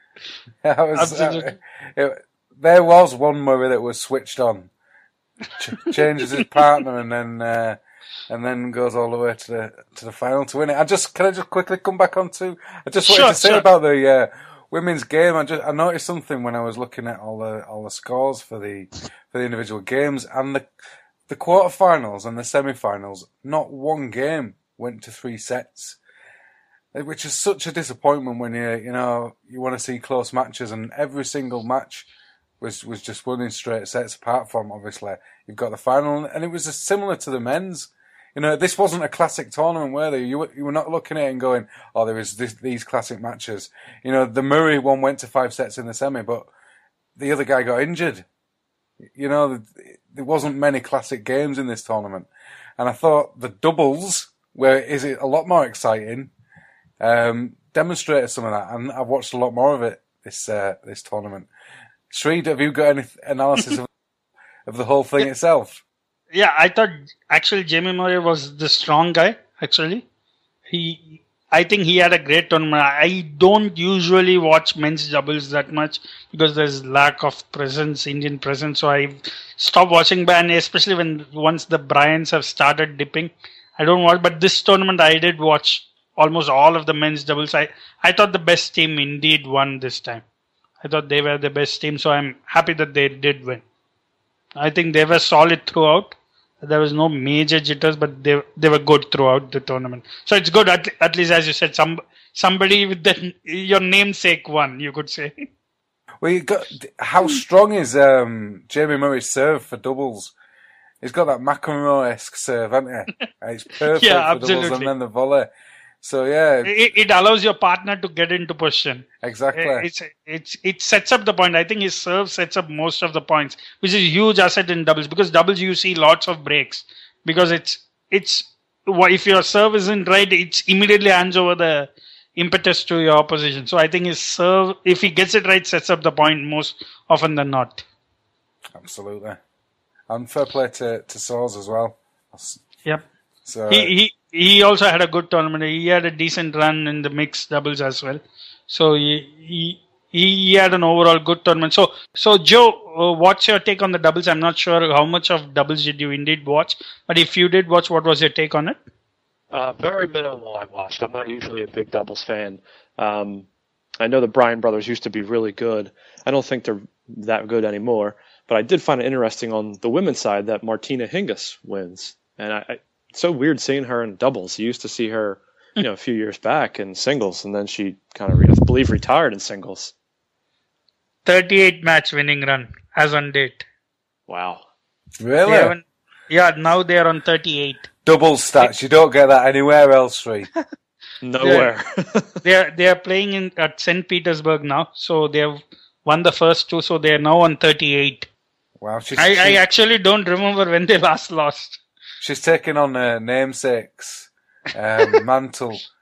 I was, Absolutely. Uh, it, there was one Murray that was switched on, Ch- changes his partner, and then uh, and then goes all the way to the to the final to win it. I just can I just quickly come back on to I just wanted Sure, to say sure. about the uh, women's game. I just I noticed something when I was looking at all the all the scores for the for the individual games and the the quarterfinals and the semi-finals. Not one game went to three sets. Which is such a disappointment when you you know you want to see close matches, and every single match was was just won in straight sets. Apart from obviously you've got the final, and it was just similar to the men's. You know, this wasn't a classic tournament, were they? You were, you were not looking at it and going, "Oh, there is this, these classic matches." You know, the Murray one went to five sets in the semi, but the other guy got injured. You know, there wasn't many classic games in this tournament, and I thought the doubles, where is it a lot more exciting. Um, demonstrated some of that, and I've watched a lot more of it this uh, this tournament. Sreed, have you got any analysis of, of the whole thing yeah. itself? Yeah, I thought actually Jamie Murray was the strong guy. Actually, he, I think he had a great tournament. I don't usually watch men's doubles that much because there's lack of presence, Indian presence. So I stopped watching, and especially when once the Bryans have started dipping, I don't watch. But this tournament, I did watch almost all of the men's doubles. I, I thought the best team indeed won this time. I thought they were the best team, so I'm happy that they did win. I think they were solid throughout. There was no major jitters, but they they were good throughout the tournament. So it's good, at, at least as you said, some somebody with the, your namesake won, you could say. Well, you got how strong is um, Jamie Murray's serve for doubles? He's got that McEnroe-esque serve, hasn't he? It's perfect Yeah, for absolutely. doubles, and then the volley. So yeah, It, it allows your partner to get into position. exactly. It's it's it sets up the point. I think his serve sets up most of the points, which is a huge asset in doubles, because doubles you see lots of breaks because it's it's if your serve isn't right, it's immediately hands over the impetus to your opposition. So I think his serve, if he gets it right, sets up the point most often than not. Absolutely. And fair play to to Soares as well. Yep. So He he he also had a good tournament. He had a decent run in the mixed doubles as well. So he he, he had an overall good tournament. So so Joe, uh, what's your take on the doubles? I'm not sure how much of doubles did you indeed watch, but if you did watch, what was your take on it? Uh, very minimal I watched. I'm not usually a big doubles fan. Um, I know the Bryan brothers used to be really good. I don't think they're that good anymore. But I did find it interesting on the women's side that Martina Hingis wins. And I, I, it's so weird seeing her in doubles. You used to see her, you know, a few years back in singles, and then she kind of, I believe, retired in singles. thirty-eight match winning run as on date. Wow. really, They haven't- yeah, now they are on thirty-eight. double stats. You don't get that anywhere else, Sri. Nowhere. They are they are playing in at Saint Petersburg now, so they have won the first two, so they are now on thirty-eight. Wow, she's I, I she's, actually don't remember when they last lost. she's taking on uh, namesakes, um, mantle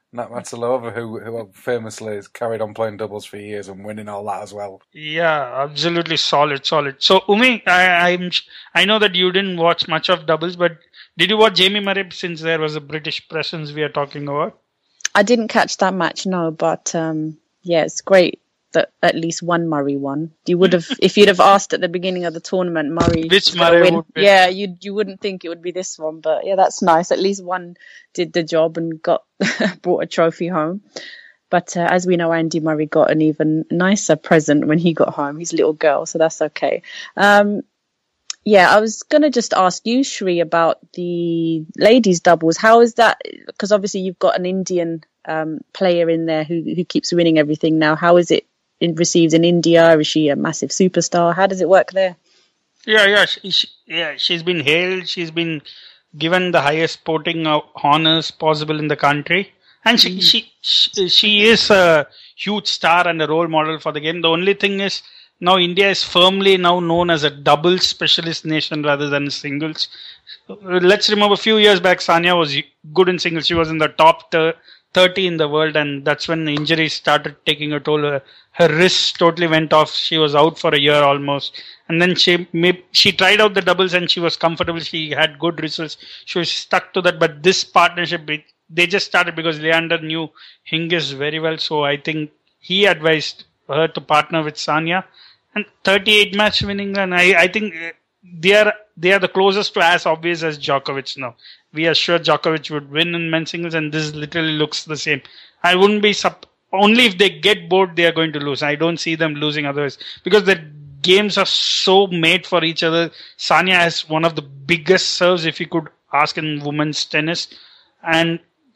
Navratilova, who who famously has carried on playing doubles for years and winning all that as well. Yeah, absolutely solid, solid. So, Umi, I, I'm I know that you didn't watch much of doubles, but did you watch Jamie Murray since there was a British presence we are talking about? I didn't catch that match, no, but um, yeah, it's great that at least one Murray won. You would have, if you'd have asked at the beginning of the tournament, Murray, which Murray win, would win? Yeah, you you wouldn't think it would be this one, but yeah, that's nice. At least one did the job and got brought a trophy home. But uh, as we know, Andy Murray got an even nicer present when he got home, his little girl, so that's okay. Um, yeah, I was going to just ask you, Shri, about the ladies' doubles. How is that? Because obviously you've got an Indian um, player in there who who keeps winning everything now. How is it in, received in India? Is she a massive superstar? How does it work there? Yeah, yeah, she, she, yeah. She's been hailed. She's been given the highest sporting honors possible in the country, and she, mm. she she she is a huge star and a role model for the game. The only thing is, now India is firmly now known as a doubles specialist nation rather than singles. Let's remember a few years back, Sania was good in singles. She was in the top thirty in the world, and that's when the injuries started taking a toll. Her, her wrist totally went off. She was out for a year almost. And then she may, she tried out the doubles and she was comfortable. She had good results. She was stuck to that. But this partnership, they just started because Leander knew Hingis very well. So I think he advised her to partner with Sania. And thirty-eight match winning, and I, I think they are they are the closest to as obvious as Djokovic now. We are sure Djokovic would win in men's singles, and this literally looks the same. I wouldn't be sup- only if they get bored, they are going to lose. I don't see them losing otherwise because the games are so made for each other. Sania has one of the biggest serves, if you could ask, in women's tennis, and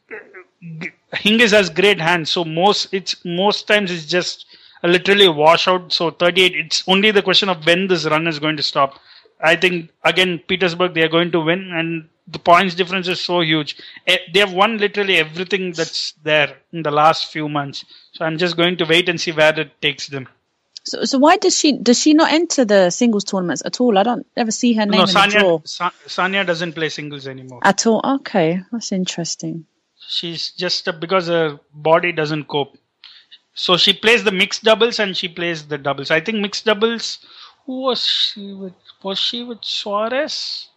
Hingis has great hands. So most it's most times it's just a literally a washout. So thirty-eight. It's only the question of when this run is going to stop. I think again Petersburg they are going to win, and the points difference is so huge. They have won literally everything that's there in the last few months. So I'm just going to wait and see where it takes them. So, so why does she does she not enter the singles tournaments at all? I don't ever see her name no, in Sania, the draw. Sa- Sania doesn't play singles anymore at all. Okay, that's interesting. She's just uh, because her body doesn't cope. So she plays the mixed doubles and she plays the doubles. I think mixed doubles. Who was she with? Was she with Suarez?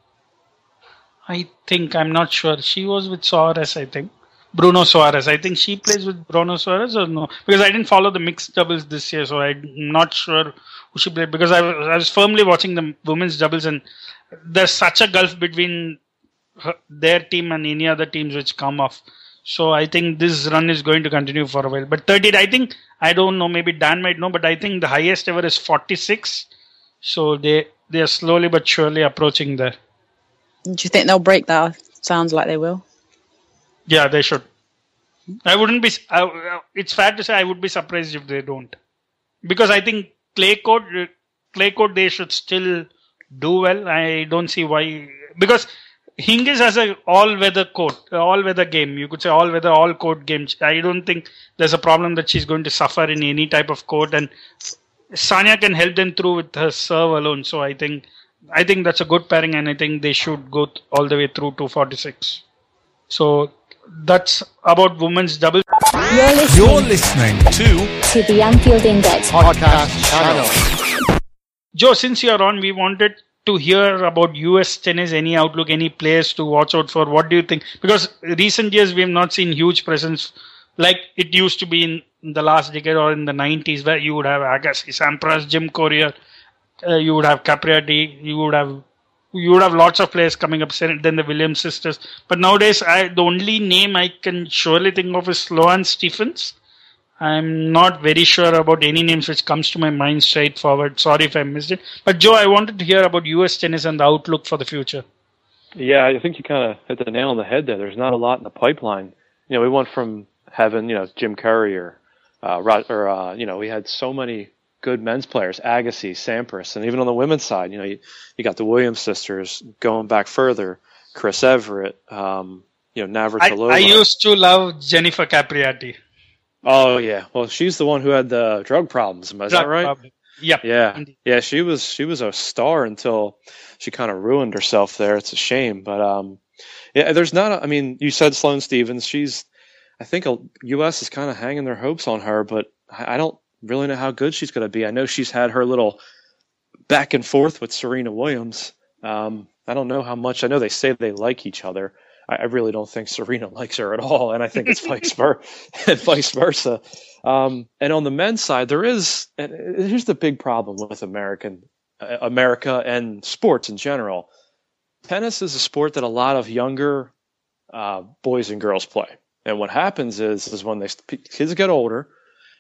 I think I'm not sure. She was with Suarez. I think. Bruno Suarez. I think she plays with Bruno Suarez or no? Because I didn't follow the mixed doubles this year, so I'm not sure who she played. Because I was, I was firmly watching the women's doubles, and there's such a gulf between her, their team and any other teams which come off. So I think this run is going to continue for a while. But thirty, I think, I don't know, maybe Dan might know, but I think the highest ever is forty-six. So they, they are slowly but surely approaching there. Do you think they'll break that? Sounds like they will. Yeah, they should. I wouldn't be. I, it's fair to say I would be surprised if they don't, because I think clay court, clay court, they should still do well. I don't see why, because Hingis has a all-weather court, all-weather game. You could say all-weather, all-court game. I don't think there's a problem that she's going to suffer in any type of court, and Sania can help them through with her serve alone. So I think, I think that's a good pairing, and I think they should go th- all the way through to forty-six. So. That's about women's doubles. You're listening, You're listening to, to the Anfield Index podcast channel. Joe, since you're on, we wanted to hear about U S tennis, any outlook, any players to watch out for. What do you think? Because recent years we have not seen huge presence like it used to be in, in the last decade or in the nineties, where you would have Agassi, Sampras, Jim Courier, uh, you would have Capriati, you would have You would have lots of players coming up, then the Williams sisters. But nowadays, I, the only name I can surely think of is Sloane Stephens. I'm not very sure about any names which comes to my mind straightforward. Sorry if I missed it. But Joe, I wanted to hear about U S tennis and the outlook for the future. Yeah, I think you kind of hit the nail on the head there. There's not a lot in the pipeline. You know, we went from having, you know, Jim Courier, uh, or, uh, you know, we had so many good men's players, Agassi, Sampras, and even on the women's side, you know, you, you got the Williams sisters going back further, Chris Everett, um, you know, Navratilova. I, I used to love Jennifer Capriati. Oh yeah, well, she's the one who had the drug problems. Is drug that right? Problem. Yep. Yeah, indeed. yeah. She was she was a star until she kind of ruined herself there. It's a shame, but um, yeah, there's not. A, I mean, you said Sloane Stephens. She's I think U S is kind of hanging their hopes on her, but I don't really know how good she's going to be. I know she's had her little back and forth with Serena Williams. Um, I don't know how much. I know they say they like each other. I, I really don't think Serena likes her at all, and I think it's vice versa. and vice versa. Um, and on the men's side, there is. And here's the big problem with American uh, America and sports in general. Tennis is a sport that a lot of younger uh, boys and girls play. And what happens is, is when they kids get older,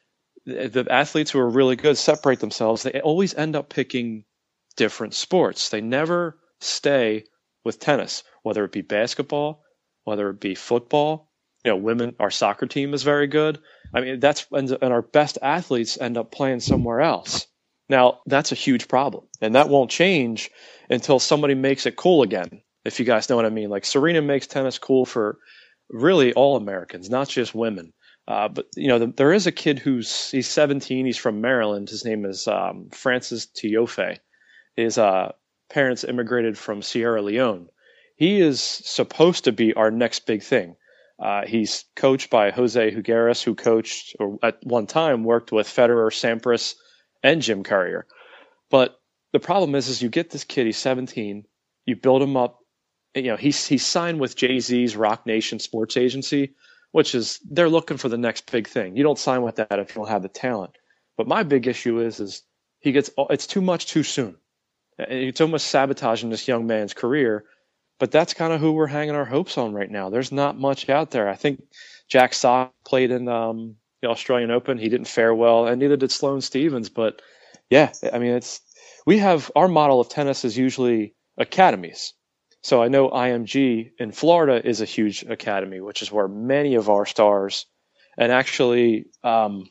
the, the athletes who are really good separate themselves. They always end up picking different sports. They never stay with tennis, whether it be basketball, whether it be football. You know, women, our soccer team is very good. I mean, that's and, and our best athletes end up playing somewhere else. Now, that's a huge problem, and that won't change until somebody makes it cool again. If you guys know what I mean, like Serena makes tennis cool for really all Americans, not just women. Uh, but, you know, the, there is a kid who's, he's seventeen. He's from Maryland. His name is um, Francis Tiofe. His uh, parents immigrated from Sierra Leone. He is supposed to be our next big thing. Uh, he's coached by Jose Higueras, who coached, or at one time worked with Federer, Sampras, and Jim Courier. But the problem is, is you get this kid, he's seventeen, you build him up. You know, he's he's signed with Jay-Z's Rock Nation Sports Agency, which is they're looking for the next big thing. You don't sign with that if you don't have the talent. But my big issue is is he gets it's too much too soon. It's almost sabotaging this young man's career. But that's kind of who we're hanging our hopes on right now. There's not much out there. I think Jack Sock played in um, the Australian Open. He didn't fare well, and neither did Sloane Stephens. But yeah, I mean, it's we have our model of tennis is usually academies. So I know I M G in Florida is a huge academy, which is where many of our stars, and actually um,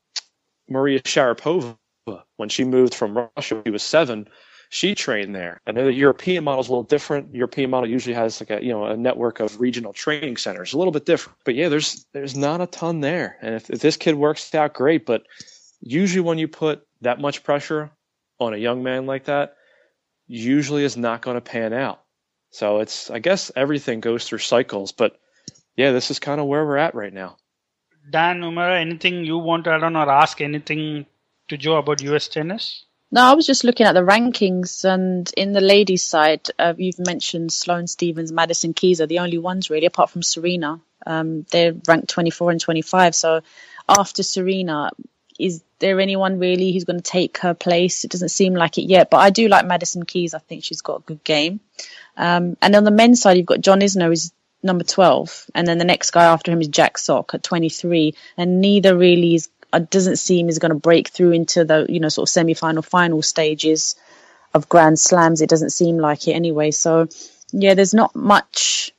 Maria Sharapova, when she moved from Russia, she was seven, she trained there. I know the European model is a little different. European model usually has like a you know a network of regional training centers, a little bit different. But yeah, there's there's not a ton there. And if, if this kid works out, great. But usually when you put that much pressure on a young man like that, usually is not going to pan out. So it's, I guess everything goes through cycles, but yeah, this is kind of where we're at right now. Dan, Umara, anything you want to add on or ask anything to Joe about U S tennis? No, I was just looking at the rankings, and in the ladies' side, uh, you've mentioned Sloane Stephens, Madison Keys are the only ones really, apart from Serena. Um, they're ranked twenty-four and twenty-five. So after Serena, is there anyone really who's going to take her place? It doesn't seem like it yet, but I do like Madison Keys. I think she's got a good game. Um, and on the men's side, you've got John Isner, who's number twelve, and then the next guy after him is Jack Sock at twenty-three, and neither really is, uh, doesn't seem is going to break through into the, you know, sort of semi-final, final stages of Grand Slams. It doesn't seem like it anyway. So, yeah, there's not much.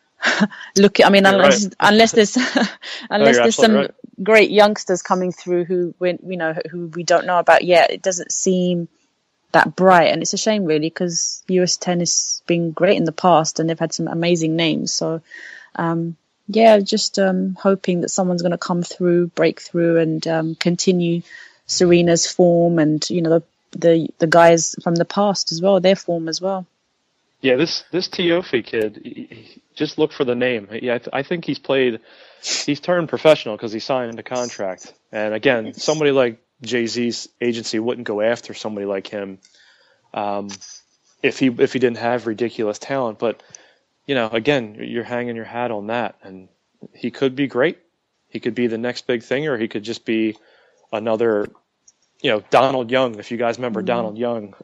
Look, I mean, unless right. unless there's unless no, there's some right. great youngsters coming through who we, you know, who we don't know about yet, it doesn't seem that bright, and it's a shame really, because U S tennis has been great in the past and they've had some amazing names. So um yeah, just um hoping that someone's going to come through, break through, and um continue Serena's form, and you know the the, the guys from the past as well, their form as well. Yeah, this this Tiofe kid, he, he, just look for the name. Yeah, I, th- I think he's played, he's turned professional because he signed a contract. And again, somebody like Jay-Z's agency wouldn't go after somebody like him um, if he if he didn't have ridiculous talent. But, you know, again, you're hanging your hat on that. And he could be great. He could be the next big thing, or he could just be another, you know, Donald Young, if you guys remember mm. Donald Young.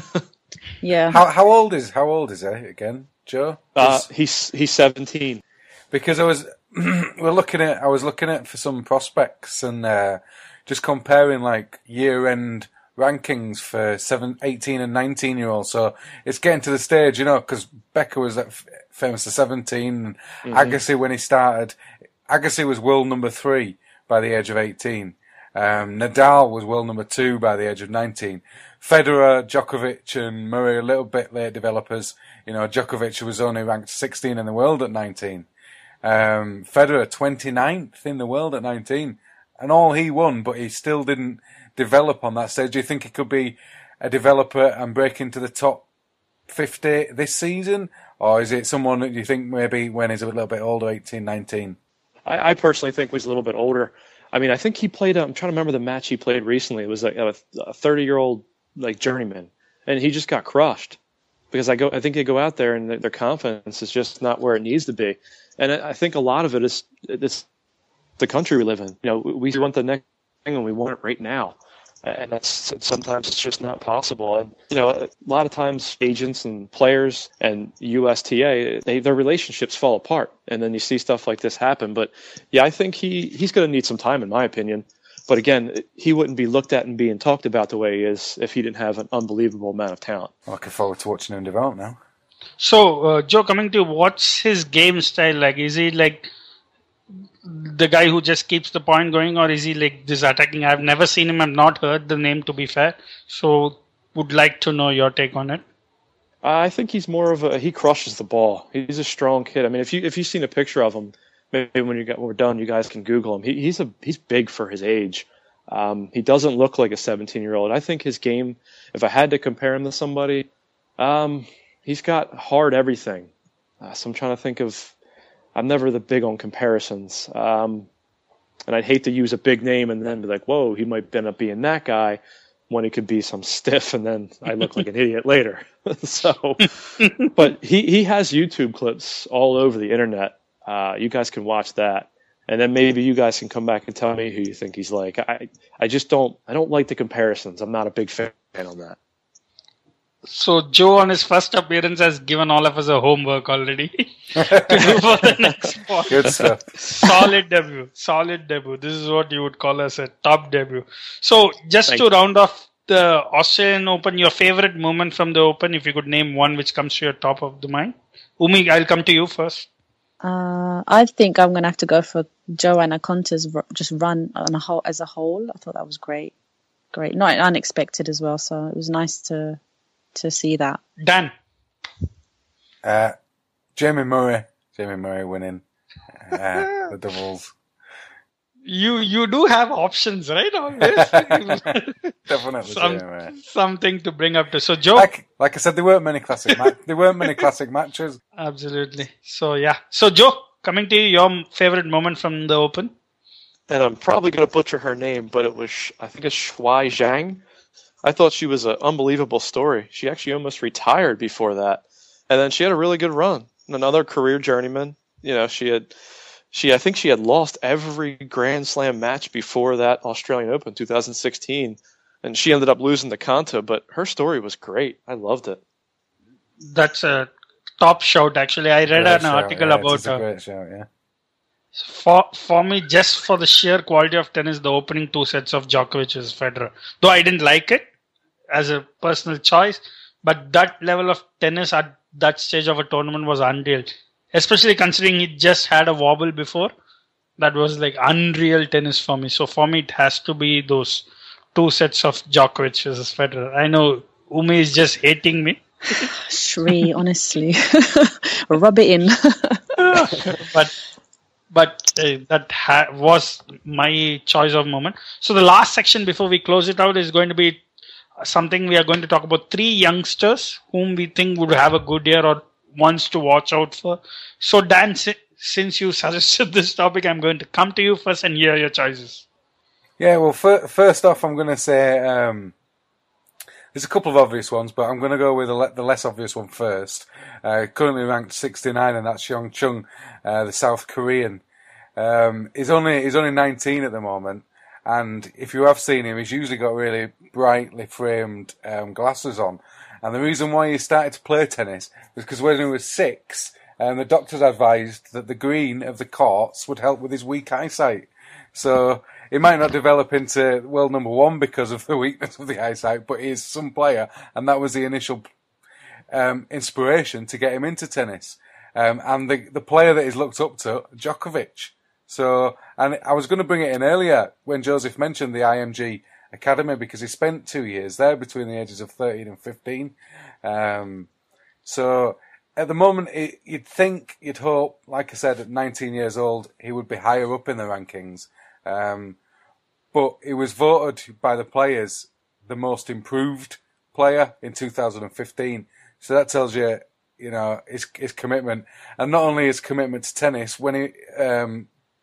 Yeah. How how old is how old is he again, Joe? Uh, he's he's seventeen. Because I was we're looking at I was looking at for some prospects and uh, just comparing like year end rankings for seven, eighteen and nineteen year olds. So it's getting to the stage, you know, because Becker was that f- famous at seventeen. Mm-hmm. Agassi, when he started, Agassi was world number three by the age of eighteen. Um, Nadal was world number two by the age of nineteen. Federer, Djokovic, and Murray, a little bit late developers. You know, Djokovic was only ranked sixteen in the world at nineteen. Um, Federer, twenty-ninth in the world at nineteen. And all he won, but he still didn't develop on that stage. Do you think he could be a developer and break into the top fifty this season? Or is it someone that you think maybe when he's a little bit older, eighteen, nineteen? I, I personally think he's a little bit older. I mean, I think he played. I'm trying to remember the match he played recently. It was like a thirty-year-old like journeyman, and he just got crushed because I go. I think they go out there and their confidence is just not where it needs to be. And I think a lot of it is it's the country we live in. You know, we want the next thing and we want it right now. And that's sometimes it's just not possible. And, you know, a lot of times agents and players and U S T A, they, their relationships fall apart. And then you see stuff like this happen. But, yeah, I think he, he's going to need some time, in my opinion. But, again, he wouldn't be looked at and being talked about the way he is if he didn't have an unbelievable amount of talent. I'm looking forward to watching him develop now. So, uh, Joe, coming to you, what's his game style like? Is he like the guy who just keeps the point going, or is he like this attacking? I've never seen him. I've not heard the name, to be fair. So, would like to know your take on it. I think he's more of a, he crushes the ball. He's a strong kid. I mean, if you if you've seen a picture of him, maybe when you get when we're done, you guys can Google him. He, he's a he's big for his age. Um, he doesn't look like a seventeen-year-old. I think his game, if I had to compare him to somebody, um, he's got hard everything. Uh, so I'm trying to think of. I'm never the big on comparisons. Um, and I'd hate to use a big name and then be like, whoa, he might end up being that guy when he could be some stiff and then I look like an idiot later. So, but he, he has YouTube clips all over the internet. Uh, you guys can watch that. And then maybe you guys can come back and tell me who you think he's like. I, I just don't, I don't like the comparisons. I'm not a big fan on that. So Joe, on his first appearance, has given all of us a homework already to do for the next part. Good stuff. Solid debut. Solid debut. This is what you would call as a top debut. So just Thank to you. round off the Australian Open, your favorite moment from the Open, if you could name one which comes to your top of the mind. Umi, I'll come to you first. Uh, I think I'm going to have to go for Joanna Konta's r- just run on a whole, as a whole. I thought that was great. Great. Not unexpected as well. So it was nice to to see that. Dan. Uh, Jamie Murray. Jamie Murray winning uh, the doubles. You you do have options, right? Always. Definitely Some, Jamie Murray. Something to bring up to. So Joe. Like, like I said, there weren't many classic ma- there weren't many classic matches. Absolutely. So yeah. So Joe, coming to you, your favorite moment from the Open. And I'm probably going to butcher her name, but it was, I think it's Shuai Zhang. I thought she was an unbelievable story. She actually almost retired before that. And then she had a really good run. Another career journeyman. You know, she had, she, I think she had lost every Grand Slam match before that Australian Open two thousand sixteen. And she ended up losing to Konta, but her story was great. I loved it. That's a top shout, actually. I read Great an shout, article yeah, about it's a her. great shout, yeah. For for me, just for the sheer quality of tennis, the opening two sets of Djokovic is Federer. Though I didn't like it as a personal choice, but that level of tennis at that stage of a tournament was unreal. Especially considering he just had a wobble before. That was like unreal tennis for me. So for me, it has to be those two sets of Djokovic versus Federer. I know Umi is just hating me. Shri, honestly. Rub it in. but but uh, that ha- was my choice of moment. So the last section before we close it out is going to be something we are going to talk about three youngsters whom we think would have a good year or ones to watch out for. So Dan, si- since you suggested this topic, I'm going to come to you first and hear your choices. Yeah, well, f- first off, I'm going to say um, there's a couple of obvious ones, but I'm going to go with the, le- the less obvious one first. Uh, currently ranked sixty-nine, and that's Yeong Chung, uh, the South Korean. Um, he's only he's only nineteen at the moment, and if you have seen him, he's usually got really brightly framed um, glasses on. And the reason why he started to play tennis was because when he was six, um, the doctors advised that the green of the courts would help with his weak eyesight. So he might not develop into world number one because of the weakness of the eyesight, but he's some player, and that was the initial um, inspiration to get him into tennis. Um, and the the player that he's looked up to, Djokovic. So, and I was going to bring it in earlier when Joseph mentioned the I M G Academy, because he spent two years there between the ages of thirteen and fifteen. Um, so at the moment, it, you'd think, you'd hope, like I said, at nineteen years old, he would be higher up in the rankings. Um, but he was voted by the players the most improved player in two thousand fifteen. So that tells you, you know, his his commitment, and not only his commitment to tennis. When he um,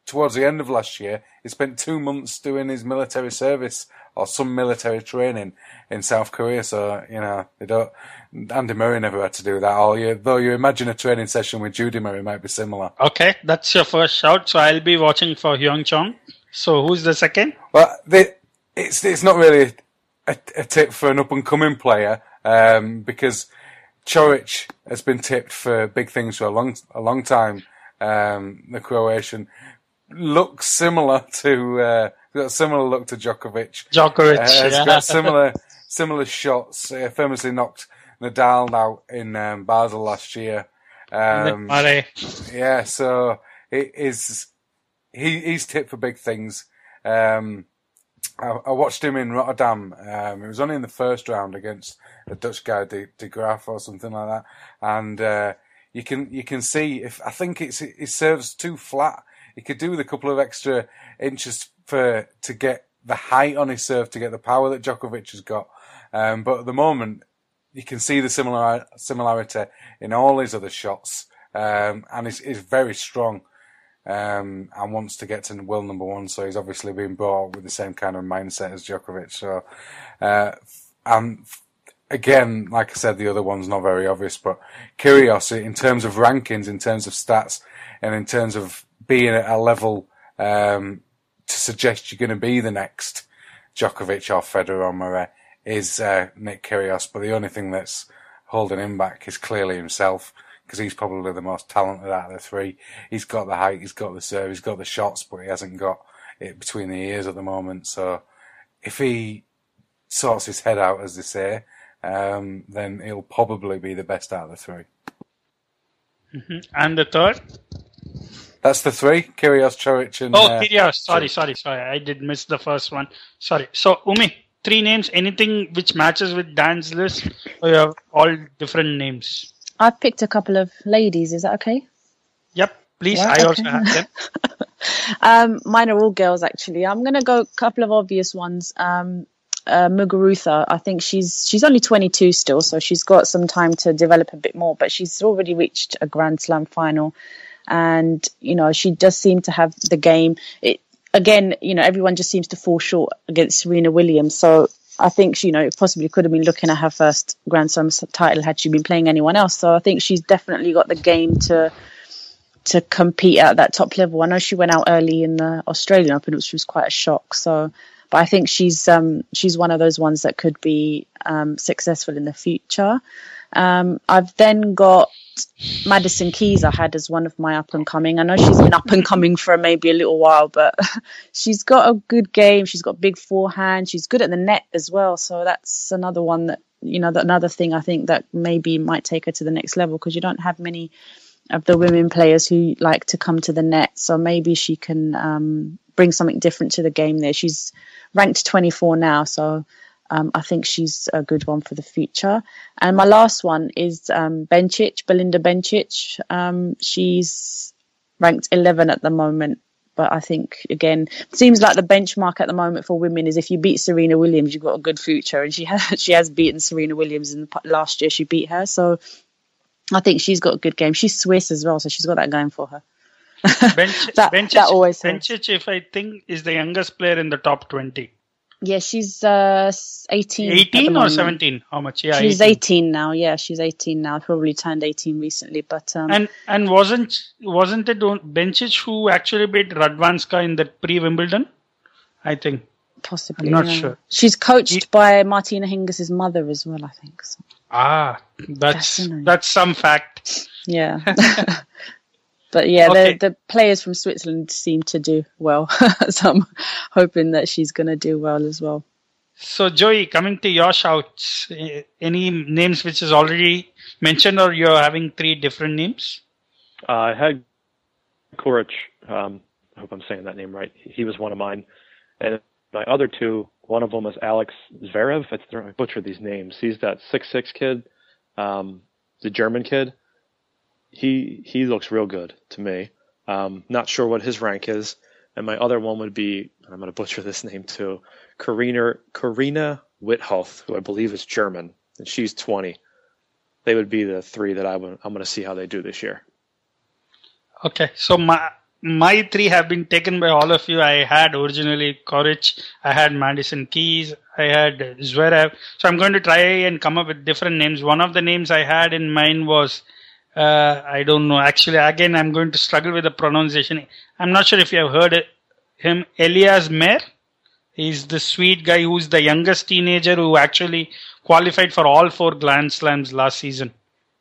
towards the end of last year, he spent two months doing his military service or some military training in South Korea. So, you know, they don't, Andy Murray never had to do that all year, though you imagine a training session with Judy Murray might be similar. Okay, that's your first shout. So I'll be watching for Hyung Chong. So who's the second? Well, they, it's it's not really a, a tip for an up-and-coming player, um, because Coric has been tipped for big things for a long a long time. Um, the Croatian looks similar to uh, got a similar look to Djokovic. Djokovic, uh, has yeah. got similar similar shots. Uh, famously knocked Nadal out in um, Basel last year. Um, yeah, so it is. He he's tipped for big things. Um, I, I watched him in Rotterdam. Um, it was only in the first round against a Dutch guy, De, De Graaf or something like that, and uh, you can you can see if I think it's he serves too flat. He could do with a couple of extra inches for to get the height on his serve, to get the power that Djokovic has got. Um, but at the moment, you can see the similar similarity in all his other shots, um, and he's, he's very strong. Um, and wants to get to world number one, so he's obviously been brought up with the same kind of mindset as Djokovic. So, uh, and again, like I said, the other one's not very obvious, but Kyrgios, in terms of rankings, in terms of stats, and in terms of being at a level um, to suggest you're going to be the next Djokovic or Federer or Murray, is uh, Nick Kyrgios. But the only thing that's holding him back is clearly himself, because he's probably the most talented out of the three. He's got the height, he's got the serve, he's got the shots, but he hasn't got it between the ears at the moment. So if he sorts his head out, as they say, um, then he'll probably be the best out of the three. Mm-hmm. And the third? That's the three, Kyrgios, Coric, and... Oh, uh, Kyrgios. Sorry, sorry, sorry. I did miss the first one. Sorry. So, Umi, three names, anything which matches with Dan's list, or you have all different names? I've picked a couple of ladies. Is that okay? Yep, please. Yeah, I okay. also have them. um, mine are all girls, actually. I'm going to go a couple of obvious ones. Um, uh, Muguruza, I think she's she's only twenty-two still, so she's got some time to develop a bit more, but she's already reached a Grand Slam final. And, you know, she does seem to have the game. It, again, you know, everyone just seems to fall short against Serena Williams. So I think she, you know, possibly could have been looking at her first Grand Slam title had she been playing anyone else. So I think she's definitely got the game to to compete at that top level. I know she went out early in the Australian Open, which was quite a shock. So, but I think she's um, she's one of those ones that could be um, successful in the future. Um, I've then got Madison Keys I had as one of my up and coming. I know she's been up and coming for maybe a little while, but she's got a good game. She's got big forehand. She's good at the net as well. So that's another one that, you know, that another thing I think that maybe might take her to the next level, because you don't have many of the women players who like to come to the net. So maybe she can um, bring something different to the game there. She's ranked twenty-four now, so Um, I think she's a good one for the future. And my last one is um, Bencic, Belinda Bencic. Um, she's ranked eleven at the moment. But I think, again, it seems like the benchmark at the moment for women is if you beat Serena Williams, you've got a good future. And she has, she has beaten Serena Williams in the, last year. She beat her. So I think she's got a good game. She's Swiss as well, so she's got that going for her. Bencic, that, Bencic, that always Bencic, if I think, is the youngest player in the top twenty. Yeah, she's uh, eighteen. eighteen or seventeen? How much? Yeah, she's eighteen. eighteen now. Yeah, she's eighteen now. Probably turned eighteen recently. But um, and and wasn't wasn't it Bencic who actually beat Radwanska in the pre-Wimbledon? I think. Possibly. I'm not yeah. sure. She's coached he, by Martina Hingis' mother as well, I think. So. Ah, that's that's some fact. Yeah. But yeah, okay. the, the players from Switzerland seem to do well. So I'm hoping that she's going to do well as well. So Joey, coming to your shouts, any names which is already mentioned, or you're having three different names? Uh, I had Coric. Um, I hope I'm saying that name right. He was one of mine. And my other two, one of them was Alex Zverev. I butchered these names. He's that six foot six kid, um, the German kid. He he looks real good to me. Um, not sure what his rank is. And my other one would be, I'm going to butcher this name too, Carina, Carina Withoff, who I believe is German, and she's twenty. They would be the three that I would, I'm going to see how they do this year. Okay, so my my three have been taken by all of you. I had originally Coric, I had Madison Keys, I had Zverev. So I'm going to try and come up with different names. One of the names I had in mind was, uh, I don't know. Actually, again, I'm going to struggle with the pronunciation. I'm not sure if you have heard it, him, Elias Mer. He's the sweet guy who's the youngest teenager who actually qualified for all four Grand Slams last season.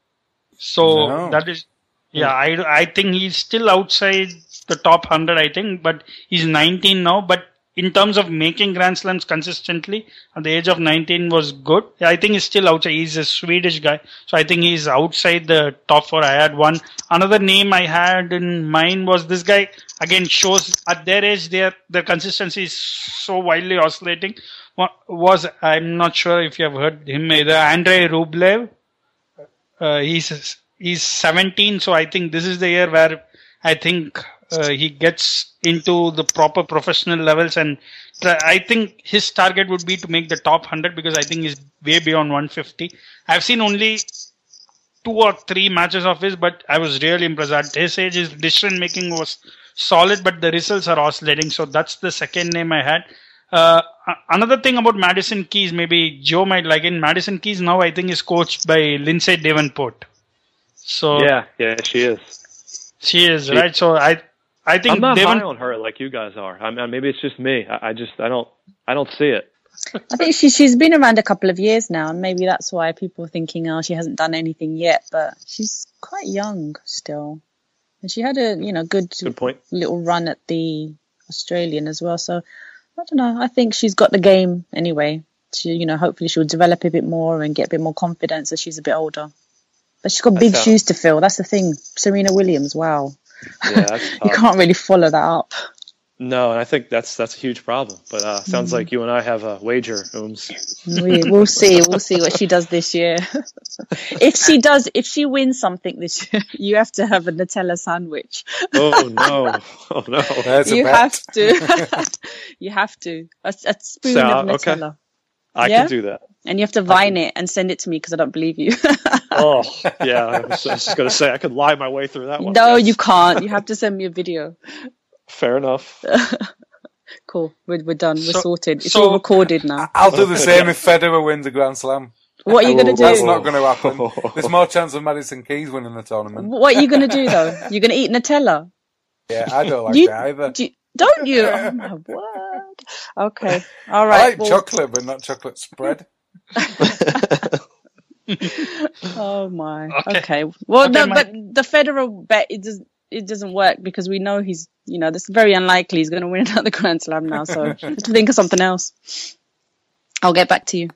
So no. that is, yeah, I, I think he's still outside the top one hundred, I think, but he's nineteen now. But in terms of making Grand Slams consistently, at the age of nineteen was good. I think he's still outside. He's a Swedish guy. So I think he's outside the top four. I had one. Another name I had in mind was this guy. Again, shows at their age, their, their consistency is so wildly oscillating. Was, I'm not sure if you have heard him either. Andrei Rublev. Uh, he's, he's seventeen. So I think this is the year where I think uh, he gets into the proper professional levels, and I think his target would be to make the top one hundred because I think he's way beyond one fifty. I've seen only two or three matches of his, but I was really impressed. At his age, his decision making was solid, but the results are oscillating. So that's the second name I had. Uh, another thing about Madison Keys, maybe Joe might like it. Madison Keys now I think is coached by Lindsay Davenport. So yeah, yeah, she is. She is she, right. So I, I think I'm not Devon, high on her like you guys are. I mean, maybe it's just me. I, I just I don't I don't see it. I think she she's been around a couple of years now, and maybe that's why people are thinking, oh, she hasn't done anything yet. But she's quite young still, and she had a you know good, good point. little run at the Australian as well. So I don't know. I think she's got the game anyway. She you know hopefully she'll develop a bit more and get a bit more confidence as she's a bit older. But she's got big that's shoes how... to fill. That's the thing. Serena Williams. Wow. Yeah, that's you can't really follow that up. No, and I think that's that's a huge problem. But uh, sounds mm. like you and I have a wager, Ooms. We, we'll see. We'll see what she does this year. If she does, if she wins something this year, you have to have a Nutella sandwich. Oh no! Oh no! That's you a have to. You have to a, a spoon so, of Nutella. Okay. I yeah? can do that. And you have to vine it and send it to me because I don't believe you. Oh, yeah. I was just going to say, I could lie my way through that one. No, yes. You can't. You have to send me a video. Fair enough. Cool. We're, we're done. We're so, sorted. It's so, all recorded now. I'll do the same if Federer wins a Grand Slam. What are you going to do? That's not going to happen. There's more chance of Madison Keys winning the tournament. What are you going to do, though? You're going to eat Nutella? Yeah, I don't like you, that either. Do you, don't you? Oh, my word. Okay. All right. I like well, chocolate, but not chocolate spread. Oh my. Okay. Okay. Well, okay, no, my... but the Federer bet it does it doesn't work because we know he's you know this is very unlikely he's going to win another Grand Slam now. So have to think of something else. I'll get back to you.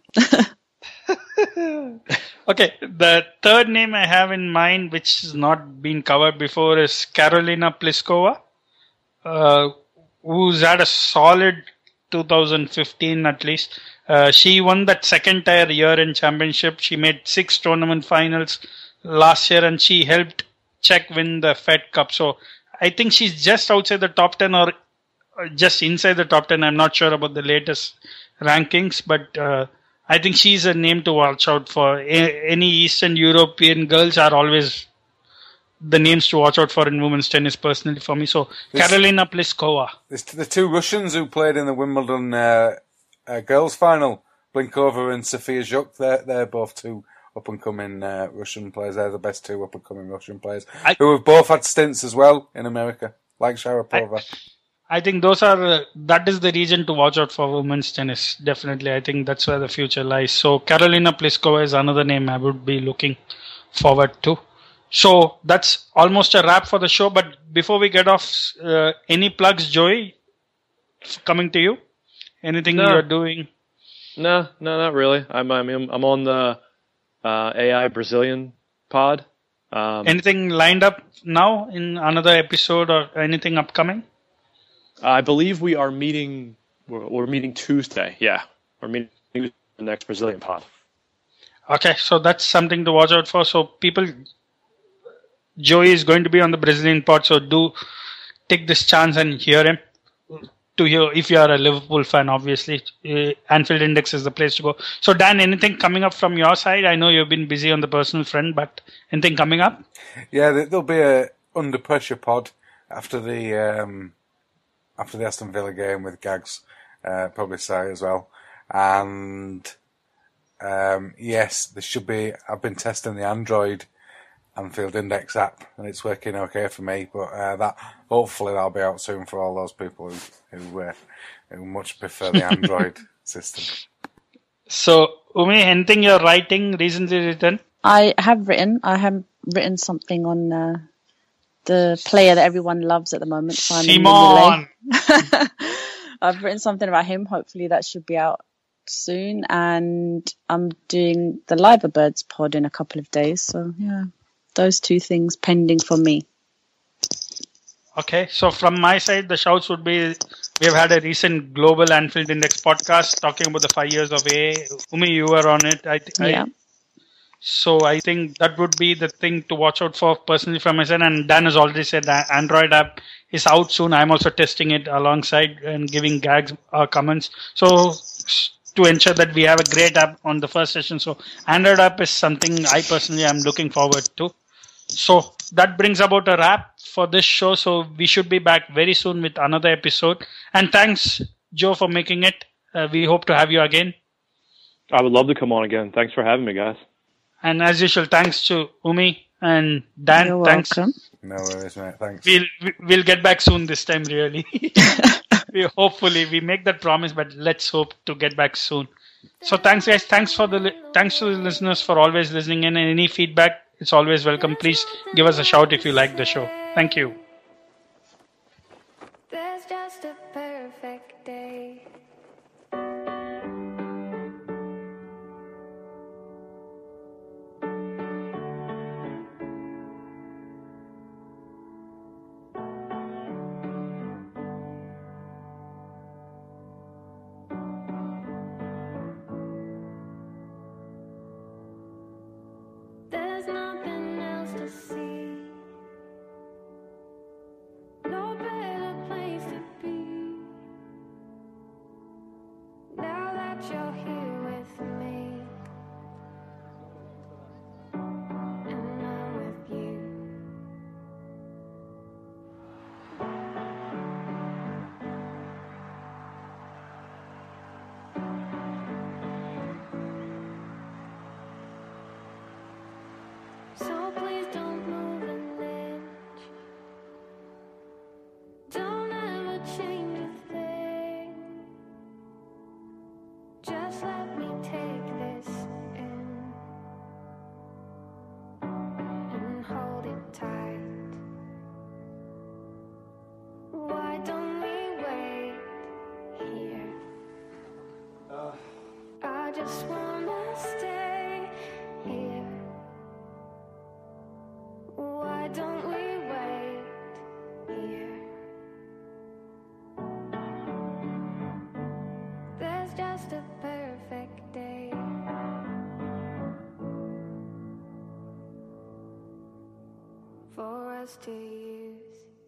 Okay, the third name I have in mind, which has not been covered before, is Karolina Pliskova, uh, who's had a solid two thousand fifteen at least. Uh, she won that second tier year-end championship. She made six tournament finals last year, and she helped Czech win the Fed Cup. So I think she's just outside the top ten or just inside the top ten. I'm not sure about the latest rankings, but uh, I think she's a name to watch out for. A- any Eastern European girls are always the names to watch out for in women's tennis, personally, for me. So this, Karolina Pliskova. This, the two Russians who played in the Wimbledon uh, uh, girls final, Blinkova and Sofia Zhuk, they're, they're both two up-and-coming uh, Russian players. They're the best two up-and-coming Russian players, I, who have both had stints as well in America, like Sharapova. I, I think those are, uh, that is the region to watch out for women's tennis, definitely. I think that's where the future lies. So Karolina Pliskova is another name I would be looking forward to. So that's almost a wrap for the show. But before we get off, uh, any plugs, Joey, coming to you? Anything no. you're doing? No, no, not really. I'm, I mean, I'm on the uh, A I Brazilian pod. Um, anything lined up now in another episode or anything upcoming? I believe we are meeting. We're, we're meeting Tuesday. Yeah, we're meeting the next Brazilian pod. Okay, so that's something to watch out for. So people. Joey is going to be on the Brazilian pod, so do take this chance and hear him. To hear, if you are a Liverpool fan, obviously, uh, Anfield Index is the place to go. So, Dan, anything coming up from your side? I know you've been busy on the personal front, but anything coming up? Yeah, there'll be a Under Pressure pod. after the um, after the Aston Villa game with Gags, uh, probably say as well. And um, yes, there should be. I've been testing the Android Anfield Index app, and it's working okay for me. But uh, that hopefully that'll be out soon for all those people who who, uh, who much prefer the Android system. So, Umi, anything you're writing, recently written? I have written. I have written something on uh, the player that everyone loves at the moment, Simon Mignolet. I've written something about him. Hopefully that should be out soon. And I'm doing the Liver Birds pod in a couple of days. So, yeah, those two things pending for me. Okay, so from my side, the shouts would be, we've had a recent Global Anfield Index podcast talking about the five years of A A. Umi, you were on it. I, th- yeah. I So I think that would be the thing to watch out for personally from my side. And Dan has already said that Android app is out soon. I'm also testing it alongside and giving Gags uh, comments. So to ensure that we have a great app on the first session. So Android app is something I personally am looking forward to. So that brings about a wrap for this show. So we should be back very soon with another episode. And thanks, Joe, for making it. Uh, we hope to have you again. I would love to come on again. Thanks for having me, guys. And as usual, thanks to Umi and Dan. You're thanks. welcome. No worries, mate. Thanks. We'll we'll get back soon this time, really. we hopefully we make that promise, but let's hope to get back soon. So thanks, guys. Thanks for the li- thanks to the listeners for always listening in. And any feedback, it's always welcome. Please give us a shout if you like the show. Thank you. There's just a perfect day. There's nothing else to see. No better place to be. Now that you're here with me, and I'm with you. So please don't move an inch. Don't ever change a thing. Just let me take this in and hold it tight. Why don't we wait here? I just wanna stay here. Why don't we wait here? There's just a perfect day for us to use.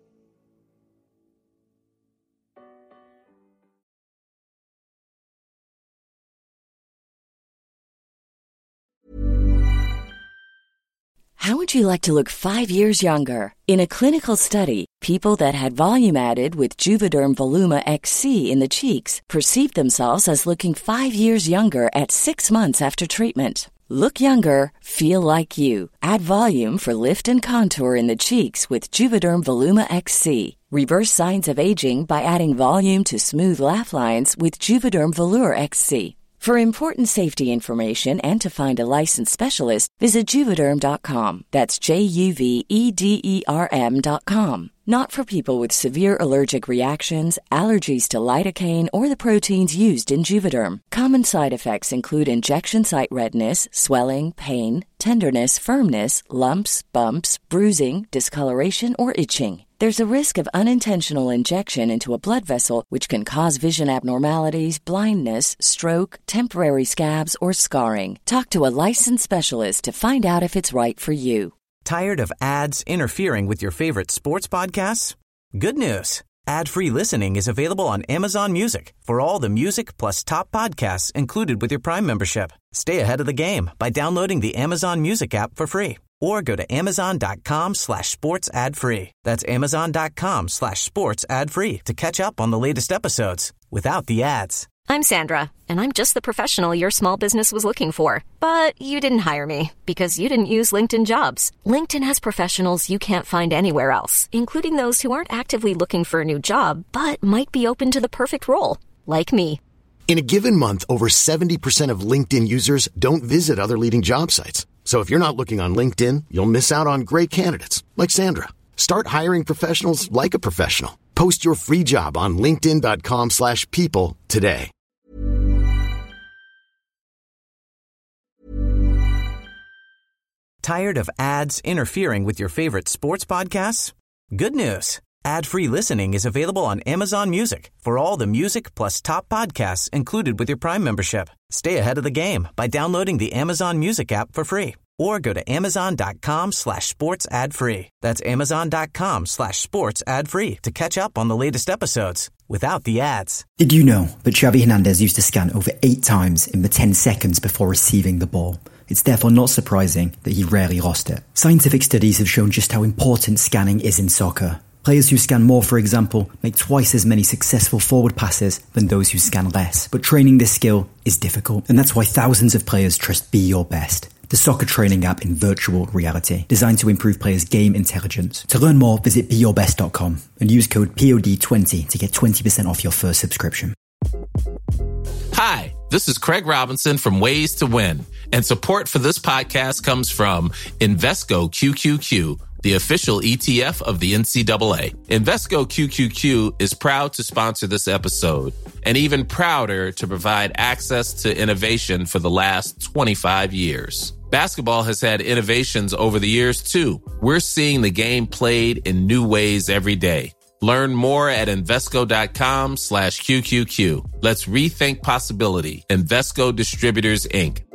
How would you like to look five years younger? In a clinical study, people that had volume added with Juvederm Voluma X C in the cheeks perceived themselves as looking five years younger at six months after treatment. Look younger, feel like you. Add volume for lift and contour in the cheeks with Juvederm Voluma X C. Reverse signs of aging by adding volume to smooth laugh lines with Juvederm Volure X C. For important safety information and to find a licensed specialist, visit Juvederm dot com. That's J U V E D E R M dot com. Not for people with severe allergic reactions, allergies to lidocaine, or the proteins used in Juvederm. Common side effects include injection site redness, swelling, pain, tenderness, firmness, lumps, bumps, bruising, discoloration, or itching. There's a risk of unintentional injection into a blood vessel, which can cause vision abnormalities, blindness, stroke, temporary scabs, or scarring. Talk to a licensed specialist to find out if it's right for you. Tired of ads interfering with your favorite sports podcasts? Good news. Ad-free listening is available on Amazon Music for all the music plus top podcasts included with your Prime membership. Stay ahead of the game by downloading the Amazon Music app for free or go to amazon.com slash sports ad free. That's amazon.com slash sports ad free to catch up on the latest episodes without the ads. I'm Sandra, and I'm just the professional your small business was looking for. But you didn't hire me because you didn't use LinkedIn Jobs. LinkedIn has professionals you can't find anywhere else, including those who aren't actively looking for a new job, but might be open to the perfect role, like me. In a given month, over seventy percent of LinkedIn users don't visit other leading job sites. So if you're not looking on LinkedIn, you'll miss out on great candidates like Sandra. Start hiring professionals like a professional. Post your free job on linkedin.com slash people today. Tired of ads interfering with your favorite sports podcasts? Good news. Ad-free listening is available on Amazon Music for all the music plus top podcasts included with your Prime membership. Stay ahead of the game by downloading the Amazon Music app for free or go to amazon.com slash sports ad free. That's amazon.com slash sports ad free to catch up on the latest episodes without the ads. Did you know that Xavi Hernandez used to scan over eight times in the ten seconds before receiving the ball? It's therefore not surprising that he rarely lost it. Scientific studies have shown just how important scanning is in soccer. Players who scan more, for example, make twice as many successful forward passes than those who scan less. But training this skill is difficult, and that's why thousands of players trust Be Your Best, the soccer training app in virtual reality, designed to improve players' game intelligence. To learn more, visit be your best dot com and use code P O D twenty to get twenty percent off your first subscription. Hi, this is Craig Robinson from Ways to Win, and support for this podcast comes from Invesco Q Q Q, the official E T F of the N C double A. Invesco Q Q Q is proud to sponsor this episode and even prouder to provide access to innovation for the last twenty-five years. Basketball has had innovations over the years, too. We're seeing the game played in new ways every day. Learn more at Invesco.com slash QQQ. Let's rethink possibility. Invesco Distributors, Incorporated.